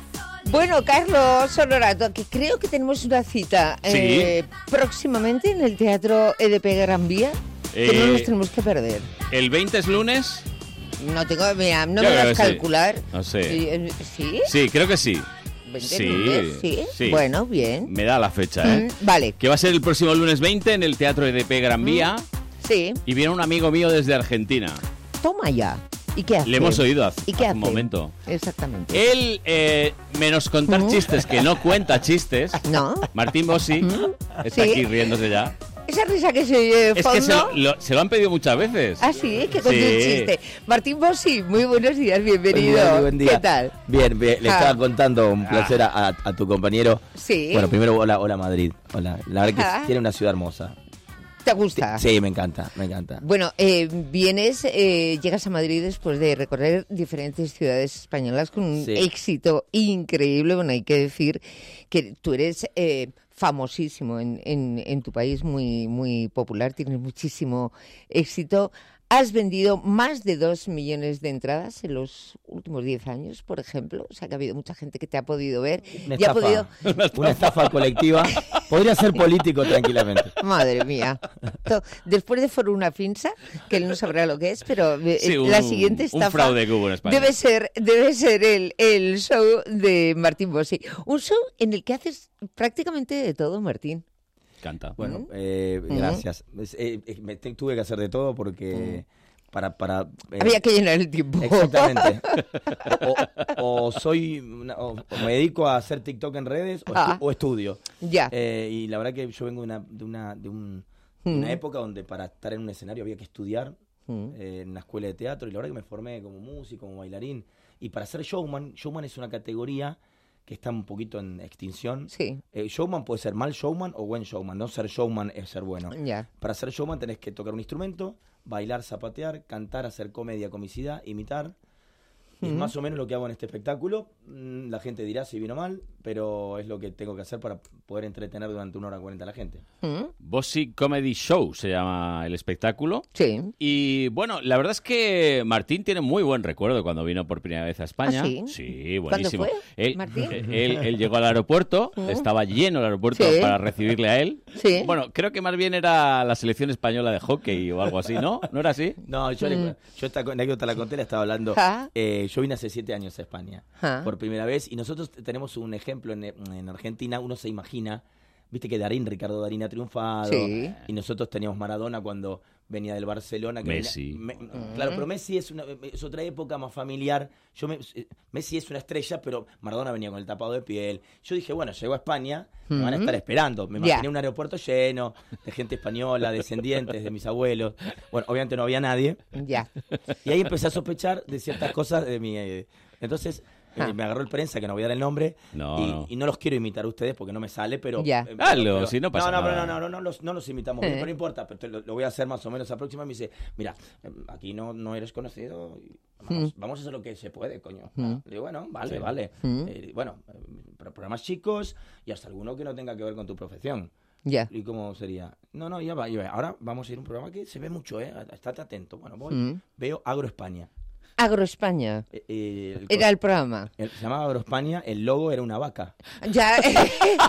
Bueno, Carlos Honorato, que creo que tenemos una cita
Sí.
eh, próximamente en el Teatro E D P Gran Vía, que
Eh,
no nos tenemos que perder.
¿El veinte es lunes?
No tengo, mira, no
Yo
me
creo
vas
que
a
sí.
calcular.
No sé.
Eh, ¿Sí?
Sí, creo que sí.
¿veinte
Sí,
lunes? ¿Sí?
sí.
Bueno, bien.
Me da la fecha, ¿eh?
Mm, vale.
Que va a ser el próximo lunes veinte en el Teatro E D P Gran Vía.
Sí.
Y viene un amigo mío desde Argentina.
Toma ya. ¿Y qué hace?
Le hemos oído hace,
¿Y qué
hace un
hace?
momento.
Exactamente.
Él, eh, menos contar
Mm.
chistes, que no cuenta chistes.
No.
Martín Bossi está
Sí.
aquí riéndose ya.
Esa risa que se oye de
Es
fondo...
que se lo, lo- se lo han pedido muchas veces.
Ah, sí, que conté
Sí.
un chiste. Martín Bossi, muy buenos días, bienvenido.
Muy buen día.
¿Qué tal?
Bien, bien, le
Ah.
estaba contando, un placer a, a- a tu compañero.
Sí.
Bueno, primero, hola, hola Madrid. Hola. La verdad que
Ah.
tiene una ciudad hermosa.
¿Te gusta?
Sí, me encanta, me encanta.
Bueno, eh, vienes, eh, llegas a Madrid después de recorrer diferentes ciudades españolas con un
Sí.
éxito increíble. Bueno, hay que decir que tú eres eh, famosísimo en, en, en tu país, muy, muy popular, tienes muchísimo éxito. Has vendido más de dos millones de entradas en los últimos diez años, por ejemplo. O sea, que ha habido mucha gente que te ha podido ver
Una
y ha
estafa,
podido...
una estafa colectiva. Podría ser político tranquilamente.
Madre mía. To- Después de Foro Una Finza, que él no sabrá lo que es, pero eh,
Sí, un-
la siguiente
un
estafa
fraude que hubo en España.
debe ser, debe ser el, el show de Martín Bossi. Un show en el que haces prácticamente de todo, Martín.
Canta.
Bueno, eh,
Mm.
gracias. Es- eh, eh, me te- tuve que hacer de todo porque para... para eh,
Había que llenar el tiempo.
Exactamente. O, o- o soy una- o, o me dedico a hacer TikTok en redes o, estu-
Ah.
o estudio.
Ya.
Eh, y la verdad que yo vengo de una, de una, de un- de
Mm.
una época donde para estar en un escenario había que estudiar
Mm.
eh, en una escuela de teatro y la verdad que me formé como músico, como bailarín. Y para ser showman, showman es una categoría que está un poquito en extinción.
Sí.
Eh, showman puede ser mal showman o buen showman. No ser showman es ser bueno.
Ya.
Para ser showman tenés que tocar un instrumento, bailar, zapatear, cantar, hacer comedia, comicidad, imitar. Y es
Ujú.
más o menos lo que hago en este espectáculo. Mm, La gente dirá si vino mal, pero es lo que tengo que hacer para poder entretener durante una hora cuarenta a la gente.
Bossi Comedy Show se llama el espectáculo.
Sí.
Y bueno, la verdad es que Martín tiene muy buen recuerdo cuando vino por primera vez a España.
¿Ah, sí?
Sí,
¿Cuándo
buenísimo.
fue,
Él,
Martín?
él, él llegó al aeropuerto,
Mm.
estaba lleno el aeropuerto
Sí.
para recibirle a él.
Sí.
Bueno, creo que más bien era la selección española de hockey o algo así, ¿no? ¿No era así?
No, yo, le-
Mm.
yo esta anécdota la conté, la estaba hablando.
Ah.
Eh, yo vine hace siete años a España
Ah.
por primera vez y nosotros t- tenemos un ejemplo en, en Argentina. Uno se imagina, viste que Darín, Ricardo Darín ha triunfado
Sí.
y nosotros teníamos Maradona cuando venía del Barcelona. Que
Messi.
venía- me- Claro, pero Messi es, una, es otra época más familiar. Yo me- Messi es una estrella, pero Maradona venía con el tapado de piel. Yo dije, bueno, llego a España, me van a
Mm.
estar esperando. Me
Ya.
imaginé un aeropuerto lleno de gente española, descendientes de mis abuelos. Bueno, obviamente no había nadie.
Ya.
Y ahí empecé a sospechar de ciertas cosas de mi... eh, entonces eh,
Ah.
me agarró el prensa, que no voy a dar el nombre,
No,
y,
no.
y no los quiero imitar a ustedes porque no me sale, pero...
Ya.
eh, pero-
Hazlo,
pero-
si no pasa
no, no,
nada.
No, no, no, no, los, no los imitamos
Eh.
bien, pero no importa, pero te lo, lo voy a hacer más o menos la próxima. Me dice, mira, eh, aquí no, no eres conocido, y vamos,
Mm.
vamos a hacer lo que se puede, coño.
Mm.
Le digo, bueno, vale,
Sí.
vale.
Mm.
Eh, bueno, eh, pro- programas chicos y hasta alguno que no tenga que ver con tu profesión.
Ya.
¿Y cómo sería? No, no, ya va, ya va. Ahora vamos a ir a un programa que se ve mucho, ¿eh? Estate atento. Bueno, voy.
Mm.
Veo Agro España.
Agroespaña.
Eh, eh, el
Era
cos-
el programa.
el- se llamaba Agro España, el logo era una vaca.
Ya.
Y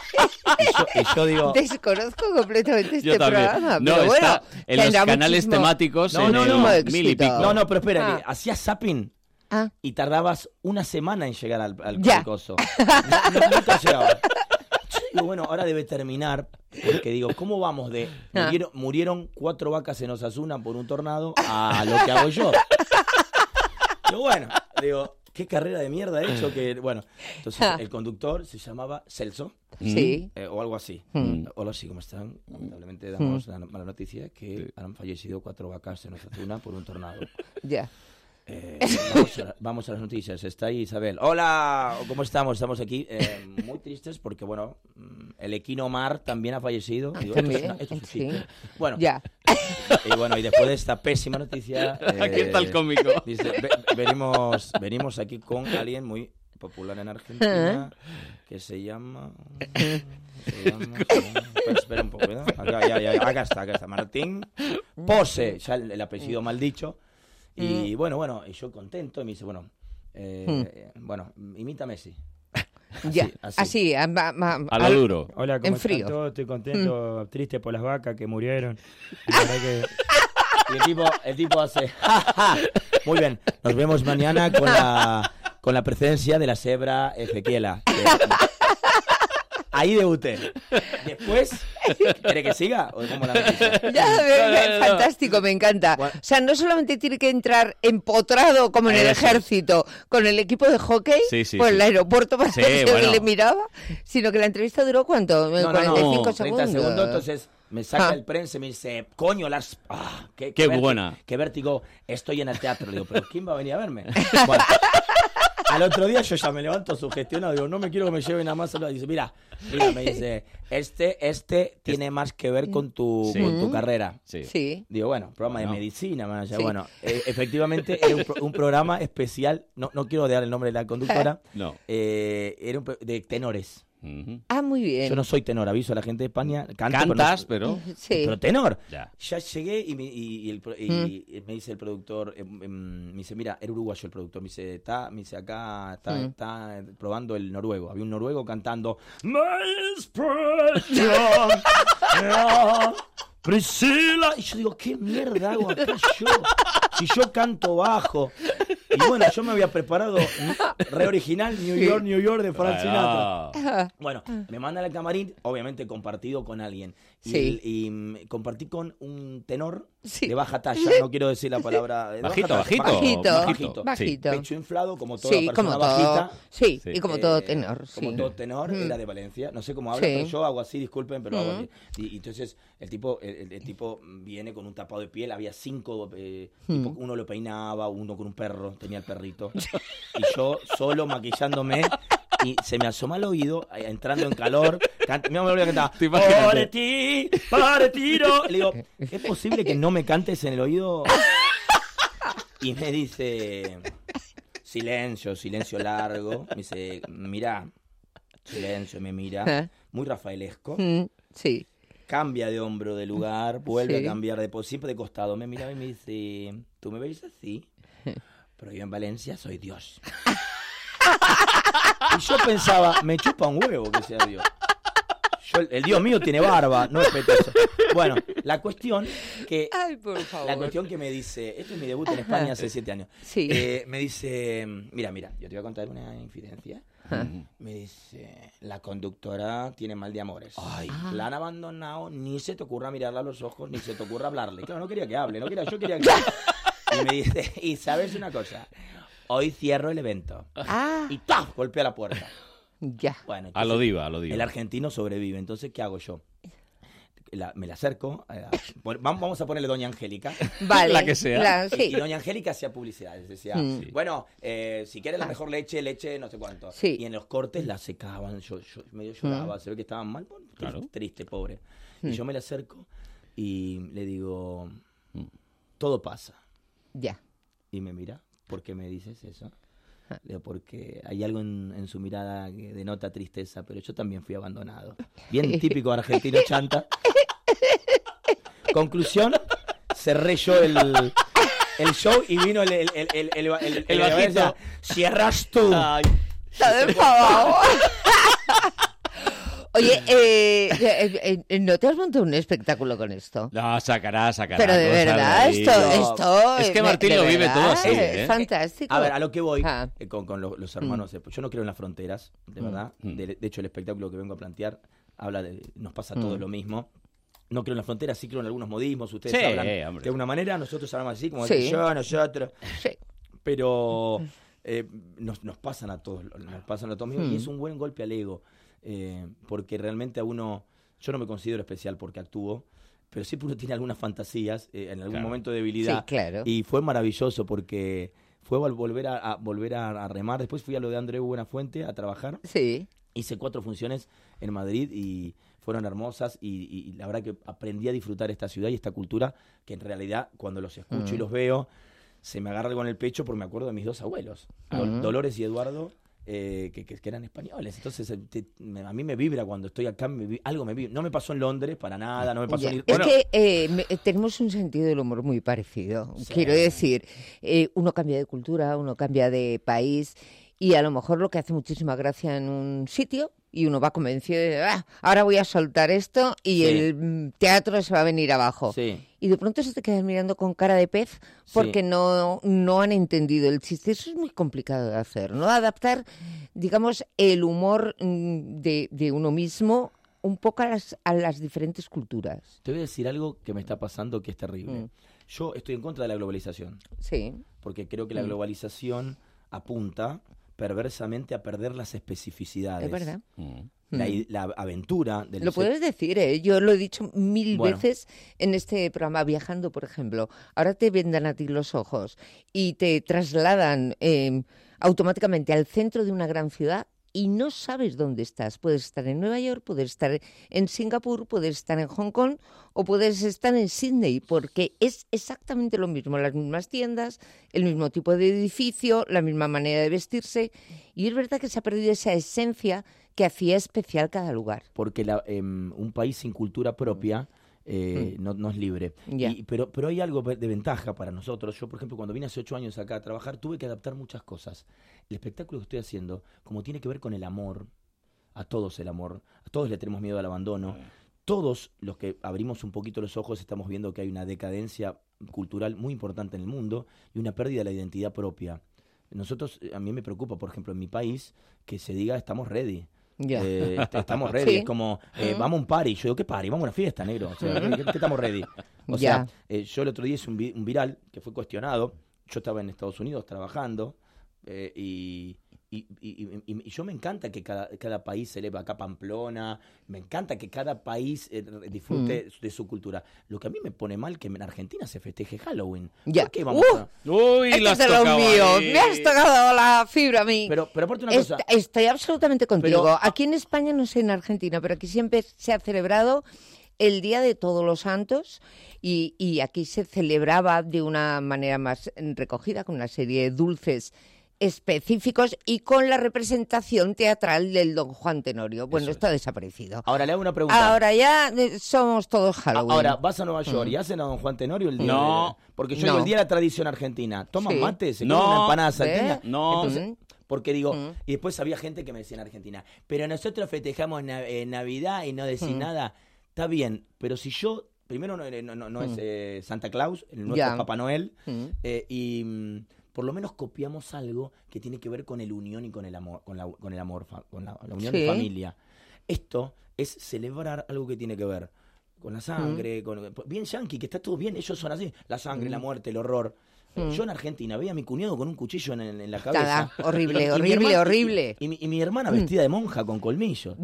yo, y yo digo...
Desconozco completamente este
Yo también.
programa.
No,
pero bueno,
está en los
tendrá
canales
muchísimo-
temáticos
No,
en
no,
el
no.
mil y
éxito.
pico.
No, no, pero espera,
Ah.
que hacías zapping
Ah.
y tardabas una semana en llegar al, al
Ya.
al coso. No, no, nunca llegaba. Yo digo, bueno, ahora debe terminar, porque digo, ¿cómo vamos de
Ah.
murieron, murieron cuatro vacas en Osasuna por un tornado a lo que hago yo? Digo, bueno, digo, qué carrera de mierda he hecho que, bueno, entonces
Ah.
el conductor se llamaba Celso.
Sí.
Eh, o algo así.
Mm.
Hola, sí, ¿cómo están? Lamentablemente damos la mala noticia que han fallecido cuatro vacas en Osasuna por un tornado.
Ya.
Eh, vamos, a, vamos a las noticias. Está ahí Isabel. Hola, ¿cómo estamos? Estamos aquí eh, muy tristes porque, bueno, mm, el equino Mar también ha fallecido. Digo, esto es
También,
una- esto es un
sí.
chiste. Bueno,
Ya.
y bueno, y después de esta pésima noticia...
Aquí está el cómico.
Dice, ve- venimos, venimos aquí con alguien muy popular en Argentina que se llama... Se llama... se llama- Espera, espera un poco, ¿no? Acá, ya, ya, acá está, acá está. Martín Pose, ya el, el apellido mal dicho. Y bueno, bueno, y yo contento, y me dice, bueno, eh, bueno, imita a Messi.
Ya,
Así, así.
así, a, a- a-
A lo
al-
duro.
Hola, ¿cómo
en
están
frío.
todos? Estoy contento, triste por las vacas que murieron. Y la verdad que... Y el tipo, el tipo hace... "Ja, ja". Muy bien, nos vemos mañana con la, con la presencia de la cebra Ezequiela. Que- Ahí debuté. Después, ¿quiere que siga? ¿O cómo la noticia?
Ya,
No,
ve-
no,
ve-
no, no.
fantástico, me encanta. O sea, no solamente tiene que entrar empotrado como en el
Eso.
ejército con el equipo de hockey
Sí, sí,
por
sí.
el aeropuerto para
Sí,
que
bueno.
le miraba, sino que la entrevista duró ¿cuánto?
No, no,
cuarenta y
no,
cinco
treinta
segundos.
segundos, entonces me saca
Ah.
el prensa y me dice, coño, las... Ah, qué,
Qué
vértigo,
buena.
Qué vértigo, estoy en el teatro. Le digo, ¿pero quién va a venir a verme? Bueno, al otro día yo ya me levanto sugestionado, digo, no me quiero que me lleven nada más. Y dice, mira, mira, me dice, este, este tiene más que ver con tu,
Sí.
con tu carrera.
Sí.
Sí.
Digo, bueno, programa
Bueno.
de medicina, man, ya,
Sí.
bueno, eh, efectivamente era un, pro- un programa especial, no, no quiero dar el nombre de la conductora,
No.
eh, era un pro- de tenores.
Ujú.
Ah, muy bien.
Yo no soy tenor, aviso a la gente de España. Canto,
Cantas,
pero, no-
pero...
Sí.
pero tenor.
Ya.
Ya llegué y, me, y- y el pro- y- y me dice el productor, em, em, me dice, mira, era uruguayo el productor, me dice, está, me dice, acá está,
Mm.
está probando el noruego. Había un noruego cantando My expression, yeah, Priscilla. Y yo digo, ¿qué mierda hago acá yo? Si yo canto bajo. Y bueno, yo me había preparado re original New York, New York de Frank Sinatra.
Ah.
Bueno, me mandan al camarín, obviamente compartido con alguien. Y,
Sí.
el- y, mm, compartí con un tenor
Sí.
de baja talla, no quiero decir la palabra. de baja
Bajito,
talla,
bajito.
Bajito,
bajito.
bajito.
Pecho inflado, como toda
Sí,
persona
como todo.
bajita.
Sí,
Sí.
y como todo
Eh,
tenor.
Como
sí.
todo tenor,
Mm.
era de Valencia. No sé cómo habla,
Sí.
pero yo hago así, disculpen, pero hago
Mm.
así. Y, y entonces el tipo, el, el- el tipo viene con un tapado de piel, había cinco, eh,
Mm.
tipo, uno lo peinaba, uno con un perro, tenía el perrito. Y yo solo maquillándome. Y se me asoma al oído, eh, entrando en calor. Canta, mi mamá me cantaba,
Te imaginas.
"Por ti, para tiro". Le digo, ¿es posible que no me cantes en el oído? Y me dice, silencio, silencio largo. Me dice, mira, silencio, me mira.
Ah.
Muy rafaelesco.
Mm, sí.
Cambia de hombro de lugar, vuelve
Sí.
a cambiar de pos- siempre de costado. Me mira y me dice, ¿tú me ves así? Pero yo en Valencia soy Dios. Y yo pensaba, me chupa un huevo que sea Dios. Yo, el, el Dios mío tiene barba, no respeto eso. Bueno, la cuestión que
Ay, por favor.
la cuestión que me dice, esto es mi debut en España hace siete años.
Sí.
Eh, me dice, mira, mira, yo te voy a contar una infidencia.
Ajá.
Me dice, la conductora tiene mal de amores.
Ay.
La han abandonado, ni se te ocurra mirarla a los ojos, ni se te ocurra hablarle. Claro, no quería que hable, no quería, yo quería que... Y me dice, y sabes una cosa, hoy cierro el evento.
Ah,
Y ¡taf! Golpea la puerta.
ya.
Bueno,
A lo
entonces,
diva, a lo diva.
el argentino sobrevive, entonces, ¿qué hago yo? La- me la acerco, eh, bueno, vamos vamos a ponerle Doña Angélica.
Vale.
La que sea.
La-
Y
sí.
Doña Angélica hacía publicidades, decía,
Mm.
bueno, eh, si quieres la mejor leche, leche, no sé cuánto.
Sí.
Y en los cortes la secaban, yo, yo medio lloraba, se ve que estaban mal, bueno, triste,
Claro.
triste, pobre.
Mm.
Y yo me le acerco y le digo, todo pasa.
Ya.
Y me mira, ¿por qué me dices eso? Le digo, porque hay algo en, en su mirada que denota tristeza, pero yo también fui abandonado. Bien típico argentino chanta. Conclusión, cerré yo el, el show y vino el, el, el, el, el, el,
El bajito.
Cierras tú.
Está de favor. Oye, eh, eh, eh, ¿no te has montado un espectáculo con esto?
No, sacará, sacará.
Pero de
cosas
verdad,
ahí.
esto,
No.
esto...
Es que
de-
Martín
de
lo vive
verdad,
todo así,
Es
¿eh?
fantástico.
A ver, a lo que voy
Ah.
eh, con, con los, los hermanos, eh, yo no creo en las fronteras, de
Mm.
verdad.
Mm.
De, de hecho, el espectáculo que vengo a plantear habla de, nos pasa
Mm.
todo lo mismo. No creo en las fronteras, sí creo en algunos modismos. Ustedes
Sí,
hablan
hombre.
de una manera, nosotros hablamos así, como
Sí.
yo, nosotros.
Sí.
Pero eh, nos, nos pasan a todos, nos pasan a todos mismos,
Mm.
y es un buen golpe al ego, eh, porque realmente a uno, yo no me considero especial porque actúo, pero siempre uno tiene algunas fantasías, eh, en algún
Claro.
momento de debilidad,
Sí, claro.
y fue maravilloso porque fue vol- volver a, a- volver a, a remar. Después fui a lo de Andreu Buenafuente a trabajar,
Sí.
hice cuatro funciones en Madrid y fueron hermosas, y, y- y la verdad que aprendí a disfrutar esta ciudad y esta cultura, que en realidad cuando los escucho
Mm.
y los veo, se me agarra algo en el pecho porque me acuerdo de mis dos abuelos, Dol-
Mm.
Dolores y Eduardo, eh, que, que- que eran españoles. Entonces eh, te- me- a mí me vibra cuando estoy acá, me vi- algo me vibra. No me pasó en Londres para nada, no me pasó
Ya.
en...
Es
Bueno,
que eh, me- tenemos un sentido del humor muy parecido.
Sí.
Quiero decir, eh, uno cambia de cultura, uno cambia de país y a lo mejor lo que hace muchísima gracia en un sitio y uno va convencido de, ah, ahora voy a soltar esto y
Sí.
el teatro se va a venir abajo.
Sí.
Y de pronto se te quedan mirando con cara de pez porque
Sí.
no, no han entendido el chiste. Eso es muy complicado de hacer, ¿no? Adaptar, digamos, el humor mm, de, de uno mismo un poco a las, a las diferentes culturas.
Te voy a decir algo que me está pasando que es terrible.
Mm.
Yo estoy en contra de la globalización.
Sí.
Porque creo que la
Mm.
globalización apunta perversamente a perder las especificidades.
Es verdad.
La,
Mm.
i- la aventura del
Lo
ser-
puedes decir, ¿eh? Yo lo he dicho mil
Bueno.
veces en este programa, viajando, por ejemplo. Ahora te vendan a ti los ojos y te trasladan eh, automáticamente al centro de una gran ciudad y no sabes dónde estás. Puedes estar en Nueva York, puedes estar en Singapur, puedes estar en Hong Kong o puedes estar en Sydney, porque es exactamente lo mismo, las mismas tiendas, el mismo tipo de edificio, la misma manera de vestirse. Y es verdad que se ha perdido esa esencia que hacía especial cada lugar.
Porque la, em, un país sin cultura propia eh,
Mm.
no, no es libre.
Ya.
Y- pero, pero hay algo de ventaja para nosotros. Yo, por ejemplo, cuando vine hace ocho años acá a trabajar, tuve que adaptar muchas cosas. El espectáculo que estoy haciendo, como tiene que ver con el amor, a todos el amor, a todos le tenemos miedo al abandono. Todos los que abrimos un poquito los ojos estamos viendo que hay una decadencia cultural muy importante en el mundo y una pérdida de la identidad propia. Nosotros, a mí me preocupa, por ejemplo, en mi país, que se diga estamos ready.
Ya.
Eh, est- estamos ready,
Sí.
es como, eh,
Mm.
vamos a un party. Yo digo, ¿qué party? Vamos a una fiesta, negro. O sea,
Mm.
¿qué, qué estamos ready? O
Ya.
sea, eh, yo el otro día hice un, vi- un viral que fue cuestionado. Yo estaba en Estados Unidos trabajando eh, y, y, y- y- y- y yo me encanta que cada, cada país celebra acá Pamplona, me encanta que cada país eh, disfrute de su cultura. Lo que a mí me pone mal que en Argentina se festeje Halloween.
Ya.
¿Por qué vamos
¡Uh!
a...?
Uy,
Este
lo
es
has
de los
tocado
míos.
ahí.
Me has tocado la fibra a mí.
Pero, pero aparte una
Est-
cosa...
Estoy absolutamente contigo.
Pero-
Aquí en España, no sé en Argentina, pero aquí siempre se ha celebrado el Día de Todos los Santos y, y aquí se celebraba de una manera más recogida, con una serie de dulces específicos y con la representación teatral del Don Juan Tenorio. Bueno,
Eso
esto ha desaparecido.
Ahora le hago una pregunta.
Ahora ya eh, somos todos Halloween.
Ahora, vas a Nueva York
Mm.
y hacen a Don Juan Tenorio el día
No.
de- Porque yo
No.
digo, el día de la tradición argentina. ¿Toman
Sí.
mate? ¿Se
No.
comen una empanada
¿Ve?
salteña?
No.
Entonces,
Mm.
porque digo,
Mm.
y después había gente que me decía en Argentina, pero nosotros festejamos na- eh, Navidad y no decís
Mm.
nada. Está bien, pero si yo, primero no, no, no- no es
Mm.
eh, Santa Claus, el nuestro
Ya.
es Papá Noel,
Mm.
eh, y mm, por lo menos copiamos algo que tiene que ver con el unión y con el amor, con la, con el amor, fa- con la, la unión
Sí.
de familia. Esto es celebrar algo que tiene que ver con la sangre, con, bien yankee, que está todo bien, ellos son así, la sangre,
Mm.
la muerte, el horror. Eh,
Mm.
Yo en Argentina veía a mi cuñado con un cuchillo en, en la cabeza.
Nada, horrible,
Y mi
horrible,
hermana-
horrible.
Y, y mi, y mi hermana
Mm.
vestida de monja con colmillos.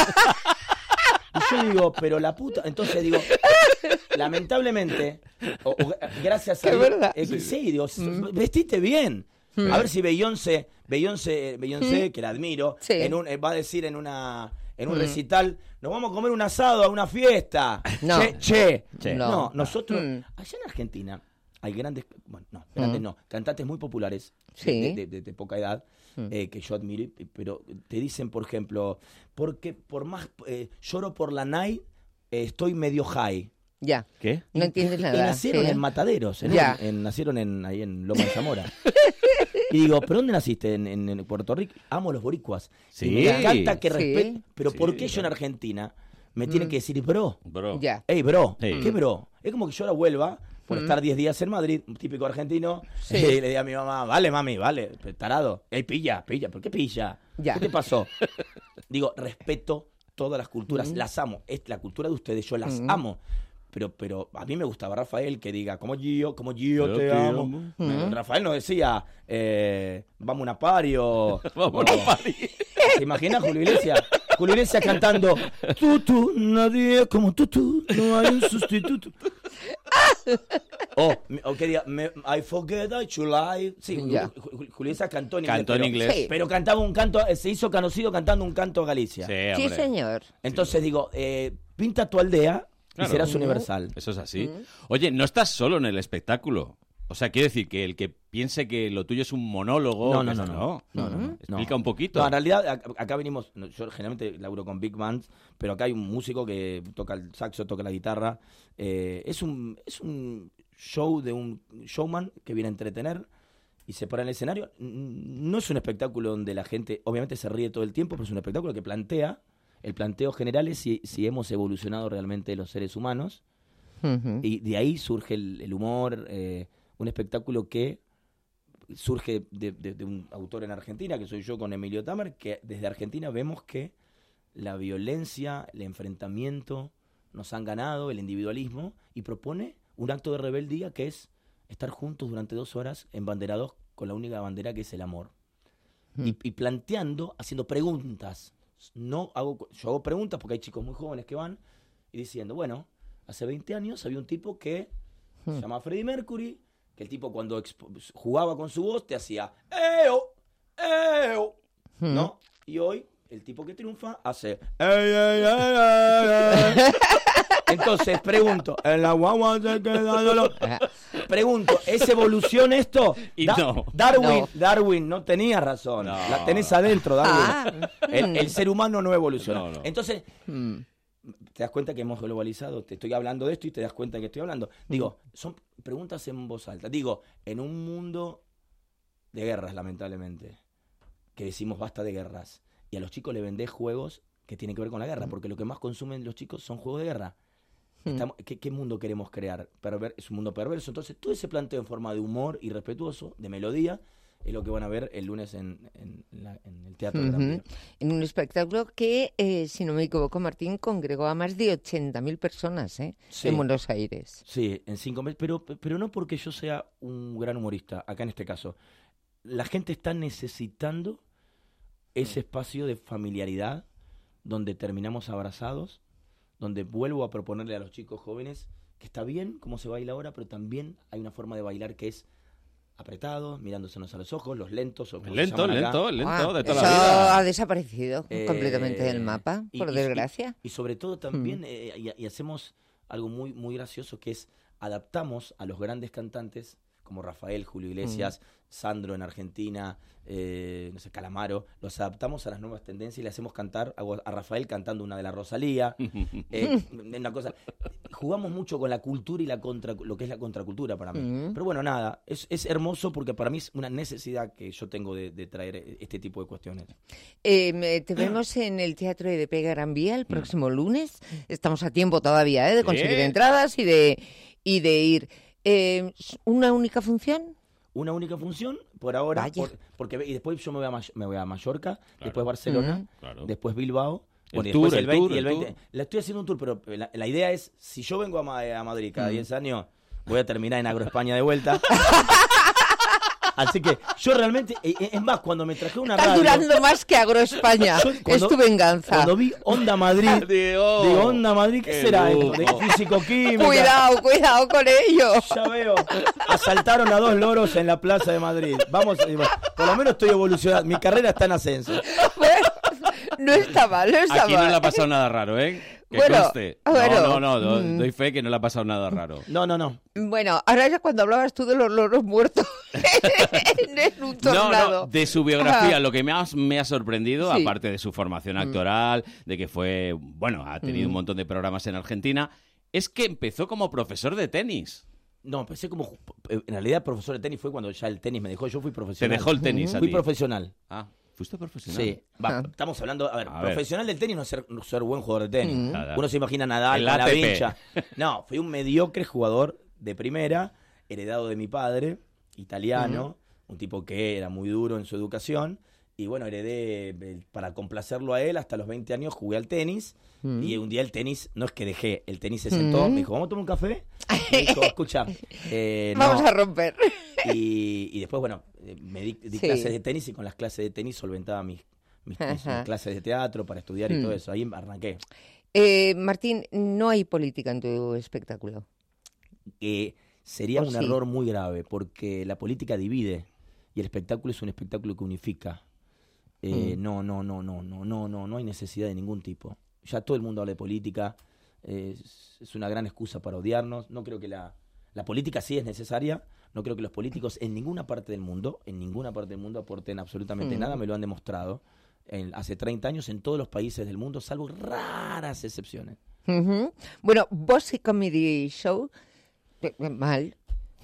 Y yo digo, pero la puta. Entonces digo, lamentablemente, o, o gracias a
Qué
Dios,
verdad.
eh, que
Sí.
sí, digo,
Mm.
vestiste bien.
Mm.
A ver si Beyoncé, Beyoncé, Beyoncé,
Mm.
que la admiro,
Sí.
en un, eh, va a decir en una en un
Mm.
recital, nos vamos a comer un asado a una fiesta.
No.
Che, che.
Che.
No,
No.
nosotros,
Mm.
allá en Argentina, hay grandes, bueno, no, grandes
Mm.
no, cantantes muy populares,
Sí.
de, de- de- de poca edad,
Mm.
eh, que yo admiro, y- pero te dicen, por ejemplo, porque por más eh, lloro por la night, eh, estoy medio high.
Ya.
¿Qué?
No entiendes
Y
nada.
nacieron
¿sí?
en Mataderos, en,
Ya.
en- nacieron en, ahí en Loma de Zamora. Y digo, ¿pero dónde naciste? En, en- en Puerto Rico. Amo los boricuas.
Sí.
Y me encanta que
Sí.
respeten. Pero
Sí,
¿por qué yo en
claro.
Argentina me tienen
Mm.
que decir bro?
Bro.
Ya.
Ey, bro.
Sí.
¿Qué bro? Es como que yo ahora vuelva por
Mm.
estar diez días en Madrid, un típico argentino,
Sí.
y le diga a mi mamá, vale, mami, vale, tarado. Ey, pilla, pilla. ¿Por qué pilla?
Ya.
¿Qué te pasó? Digo, respeto todas las culturas,
Mm.
las amo. Es la cultura de ustedes, yo las
Mm.
amo. Pero, pero a mí me gustaba Rafael que diga, como Gio, como Gio,
Yo
te,
te
amo.
amo.
Me-
Mm.
Rafael no decía, eh, vamos a una party o...
Vamos
o-
a una party.
¿Se imagina Julio Iglesias? Julio Iglesias cantando, tú, tú, nadie como tú, tú, no hay un sustituto. O, o que diga, me- I forget I should lie. Sí,
Ya.
Ju- Ju- Julio Iglesias cantó en inglés.
Cantó en
pero-
inglés.
Sí.
Pero cantaba un canto, eh, se hizo conocido cantando un canto a Galicia.
Sí,
Sí,
hombre.
señor.
Entonces digo, eh, pinta tu aldea
Claro.
y serás
Ujú.
universal.
Eso es así.
Mm.
Oye, no estás solo en el espectáculo. O sea, quiere decir que el que piense que lo tuyo es un monólogo...
No, no,
que
no,
eso
no. No, no, no.
Explica
No.
un poquito.
No, en realidad ac- acá venimos, no, yo generalmente laburo con big bands, pero acá hay un músico que toca el saxo, toca la guitarra. Eh, es un es un show de un showman que viene a entretener y se para en el escenario. No es un espectáculo donde la gente, obviamente se ríe todo el tiempo, pero es un espectáculo que plantea, el planteo general es si, si hemos evolucionado realmente los seres humanos, uh-huh. y de ahí surge el, el humor, eh, un espectáculo que surge de, de, de un autor en Argentina, que soy yo con Emilio Tamer, que desde Argentina vemos que la violencia, el enfrentamiento nos han ganado, el individualismo, y propone un acto de rebeldía que es estar juntos durante dos horas embanderados con la única bandera que es el amor. Mm. Y, y planteando, haciendo preguntas. No hago, yo hago preguntas porque hay chicos muy jóvenes que van y diciendo, bueno, hace veinte años había un tipo que mm. se llamaba Freddie Mercury, que el tipo cuando expo- jugaba con su voz te hacía ¡Eo! ¡Eo! Mm. ¿No? Y hoy el tipo que triunfa hace ¡Ey, ey, ey, ey, ey! Entonces, pregunto, en la guagua se queda dolor. Pregunto, ¿es evolución esto?
Y
Da-
no.
Darwin,
No.
Darwin, no tenía razón.
No.
La tenés adentro, Darwin.
Ah.
El, el ser humano no evolucionó.
No, no.
Entonces,
Mm.
te das cuenta que hemos globalizado. Te estoy hablando de esto y te das cuenta que estoy hablando. Digo, son preguntas en voz alta. Digo, en un mundo de guerras, lamentablemente, que decimos basta de guerras, y a los chicos le vendés juegos que tienen que ver con la guerra, porque lo que más consumen los chicos son juegos de guerra. Estamos, ¿qué, ¿Qué mundo queremos crear? Perver, es un mundo perverso. Entonces, todo ese planteo en forma de humor y respetuoso, de melodía, es lo que van a ver el lunes en, en, la, en el Teatro
Uh-huh.
Gran Vía.
En un espectáculo que, eh, si no me equivoco, Martín, congregó a más de ochenta mil personas ¿eh?
Sí.
en Buenos Aires.
Sí, en cinco meses, pero, pero no porque yo sea un gran humorista, acá en este caso. La gente está necesitando ese espacio de familiaridad donde terminamos abrazados, donde vuelvo a proponerle a los chicos jóvenes que está bien cómo se baila ahora, pero también hay una forma de bailar que es apretado, mirándosenos a los ojos, los lentos. O como se
Lento,
llaman acá.
lento, lento, de toda
Eso
la vida.
ha desaparecido
Eh,
completamente del mapa,
y-
por
y-
desgracia.
Y, y sobre todo también,
Mm.
eh, y, y hacemos algo muy, muy gracioso, que es adaptamos a los grandes cantantes, como Rafael, Julio Iglesias, Sandro en Argentina, eh, no sé, Calamaro, los adaptamos a las nuevas tendencias y le hacemos cantar a, a Rafael cantando una de la Rosalía. eh, una cosa. Jugamos mucho con la cultura y la contra, lo que es la contracultura para mí.
Mm.
Pero bueno, nada, es, es hermoso porque para mí es una necesidad que yo tengo de, de traer este tipo de cuestiones.
Eh, me- te vemos en el Teatro E D P Gran Vía el próximo lunes. Estamos a tiempo todavía ¿eh? de conseguir
Sí.
entradas y de, y de ir. Eh, ¿Una única función?
Una única función por ahora,
Vaya.
por- porque y después yo me voy a, May- me voy a Mallorca, después Barcelona,
Mm.
Claro.
después Bilbao.
El
Bueno, y
tour,
después
el
veinte
tour,
y el
el
veinte.
tour.
La estoy haciendo un tour, pero la, la idea es, si yo vengo a, Ma- a Madrid cada
Mm.
diez años, voy a terminar en Agroespaña de vuelta. Así que yo realmente, e- e- es más, cuando me traje una
Está
radio...
durando más que Agroespaña.
Yo
Es
cuando-
tu venganza.
Cuando vi Onda Madrid,
Dios,
digo, Onda Madrid, ¿qué,
qué
será esto?
lujo.
De físico-química.
Cuidado, cuidado con ello.
Ya veo. Asaltaron a dos loros en la Plaza de Madrid. Vamos, eh, por lo menos estoy evolucionando. Mi carrera está en ascenso.
Bueno, no está mal, no está
Aquí
mal.
no le ha pasado nada raro, ¿eh? Que
Bueno,
conste.
bueno.
No, no, no, do-
Mm.
doy fe que no le ha pasado nada raro.
No, no, no.
Bueno, ahora ya cuando hablabas tú de los loros muertos en un
No,
tornado.
no, de su biografía,
Ah.
lo que más me ha sorprendido,
Sí.
aparte de su formación
Mm.
actoral, de que fue, bueno, ha tenido
Mm.
un montón de programas en Argentina, es que empezó como profesor de tenis.
No, empecé como... ju- En realidad, profesor de tenis fue cuando ya el tenis me dejó. Yo fui profesional.
Te dejó el tenis a
Fui
ti.
profesional.
Ah, ¿fuiste profesional?
Sí. Va,
Ah.
estamos hablando... A ver,
A ver.
profesional del tenis no es ser, no ser buen jugador de tenis.
Mm.
Nada.
Uno se imagina Nadal
El
con la
A T P.
vincha. No, fui un mediocre jugador de primera, heredado de mi padre, italiano, un tipo que era muy duro en su educación. Y bueno, heredé, eh, para complacerlo a él, hasta los veinte años jugué al tenis.
Mm.
Y un día el tenis, no es que dejé, el tenis se sentó,
Mm.
me dijo, ¿vamos a tomar un café? Me dijo, escucha, eh, no.
Vamos a romper.
Y, y después, bueno, eh, me di, di
Sí.
clases de tenis y con las clases de tenis solventaba mis, mis, mis-
Ajá.
mis clases de teatro para estudiar y
Mm.
todo eso. Ahí arranqué.
Eh, Martín, no hay política en tu espectáculo.
Que sería
¿O
un
sí?
error muy grave, porque la política divide y el espectáculo es un espectáculo que unifica. Eh,
Mm.
No, no, no, no, no, no, no, no hay necesidad de ningún tipo. Ya todo el mundo habla de política, eh, es, es una gran excusa para odiarnos. No creo que la, la política sí es necesaria, no creo que los políticos en ninguna parte del mundo, en ninguna parte del mundo aporten absolutamente
Mm.
nada, me lo han demostrado. En, hace treinta años en todos los países del mundo, salvo raras excepciones.
Ujú. Bueno, Bossy Comedy Show, eh, eh, mal.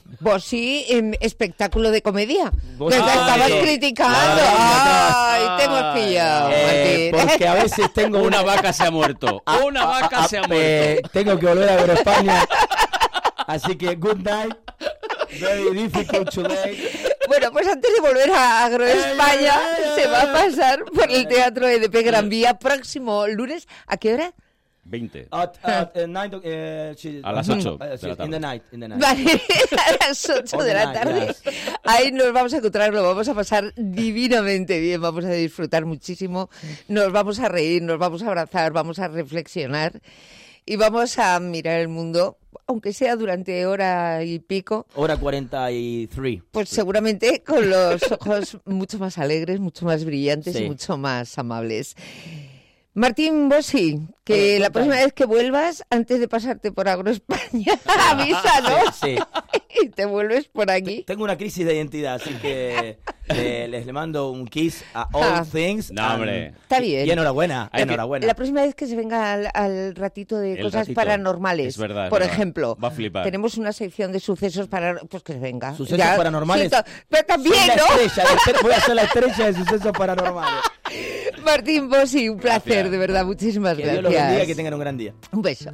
Vos sí, em, espectáculo de comedia.
Vos
Que
sí,
te estabas
sí.
criticando. Ay, te hemos pillado,
Eh,
Martín.
porque a veces tengo
Una vaca se ha muerto. Una vaca se ha muerto.
Eh, tengo que volver a ver España. Así que good night. Very difficult today.
Bueno, pues antes de volver a Agro España, se va a pasar por el Teatro E D P Gran Vía próximo lunes. ¿A qué hora?
veinte.
At, at, uh, nine, uh, she-
A las ocho
Uh,
de
sí,
la tarde.
in the night, in the night.
Vale, a las ocho
All
de
the
la
night,
tarde.
yes.
Ahí nos vamos a encontrar, lo vamos a pasar divinamente bien, vamos a disfrutar muchísimo, nos vamos a reír, nos vamos a abrazar, vamos a reflexionar y vamos a mirar el mundo, aunque sea durante hora y pico,
Hora cuarenta y tres.
pues seguramente con los ojos mucho más alegres, mucho más brillantes
Sí.
y mucho más amables. Martín Bossi, que
Hola,
la
¿qué
próxima
tal?
vez que vuelvas, antes de pasarte por Agroespaña, avísanos
Sí,
y te vuelves por aquí.
tengo una crisis de identidad, así que eh, les le mando un kiss a All
Ah.
Things.
No,
and-
hombre.
Está bien.
Y enhorabuena,
Hay que-
enhorabuena.
La próxima vez que se venga al, al ratito de
El
cosas
ratito.
paranormales,
Es verdad, es
por
verdad.
ejemplo,
Va a flipar.
tenemos una sección de sucesos para, pues que se venga.
Sucesos
Ya-
paranormales.
Sí, to- pero también,
Soy la
¿no?
estrella, la estre- voy a ser la estrella de sucesos paranormales.
Martín Bossi, un placer,
Gracias.
de verdad, muchísimas
Que
gracias.
Dios los bendiga y que tengan un gran día.
Un beso.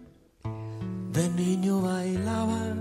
De niño bailaba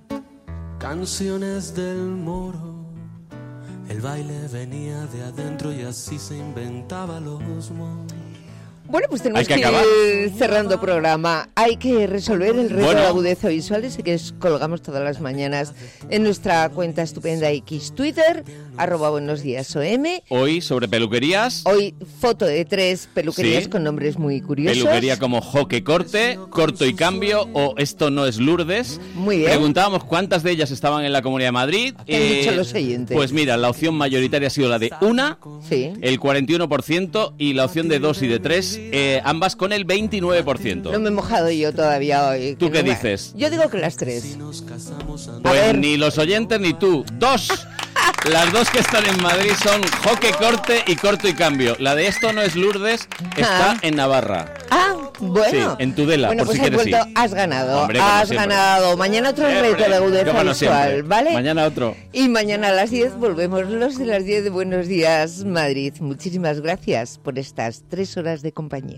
canciones del moro. El baile venía de adentro y así se inventaba los moros.
Bueno, pues tenemos
Hay que
que,
acabar.
ir cerrando programa. Hay que resolver el reto
Bueno.
de agudeza visual, ese que es- colgamos todas las mañanas en nuestra cuenta estupenda X Twitter, arroba buenos días O M.
Hoy sobre peluquerías.
Hoy foto de tres peluquerías
Sí.
con nombres muy curiosos.
Peluquería como Joque Corte, Corto y Cambio o Esto no es Lourdes.
Muy bien.
Preguntábamos cuántas de ellas estaban en la Comunidad de Madrid.
¿Qué han dicho los oyentes?
Pues mira, la opción mayoritaria ha sido la de una,
Sí.
el cuarenta y uno por ciento, y la opción de dos y de tres, eh, ambas con el veintinueve por ciento.
No me he mojado yo todavía hoy.
¿Tú
que
qué
no me-
dices?
Yo digo que las tres.
Pues
ver.
ni los oyentes ni tú. Dos. Las dos que están en Madrid son Joque Corte y Corto y Cambio. La de Esto no es Lourdes está
Ah.
en Navarra.
Ah, bueno.
Sí, en Tudela,
bueno,
por
pues
si
has
quieres
vuelto,
ir.
has ganado,
Hombre, como
has
siempre.
ganado. Mañana otro
Siempre.
reto de agudeza
Como
visual,
siempre.
¿vale?
Mañana otro.
Y mañana a las diez volvemos los de las diez de Buenos Días Madrid. Muchísimas gracias por estas tres horas de compañía.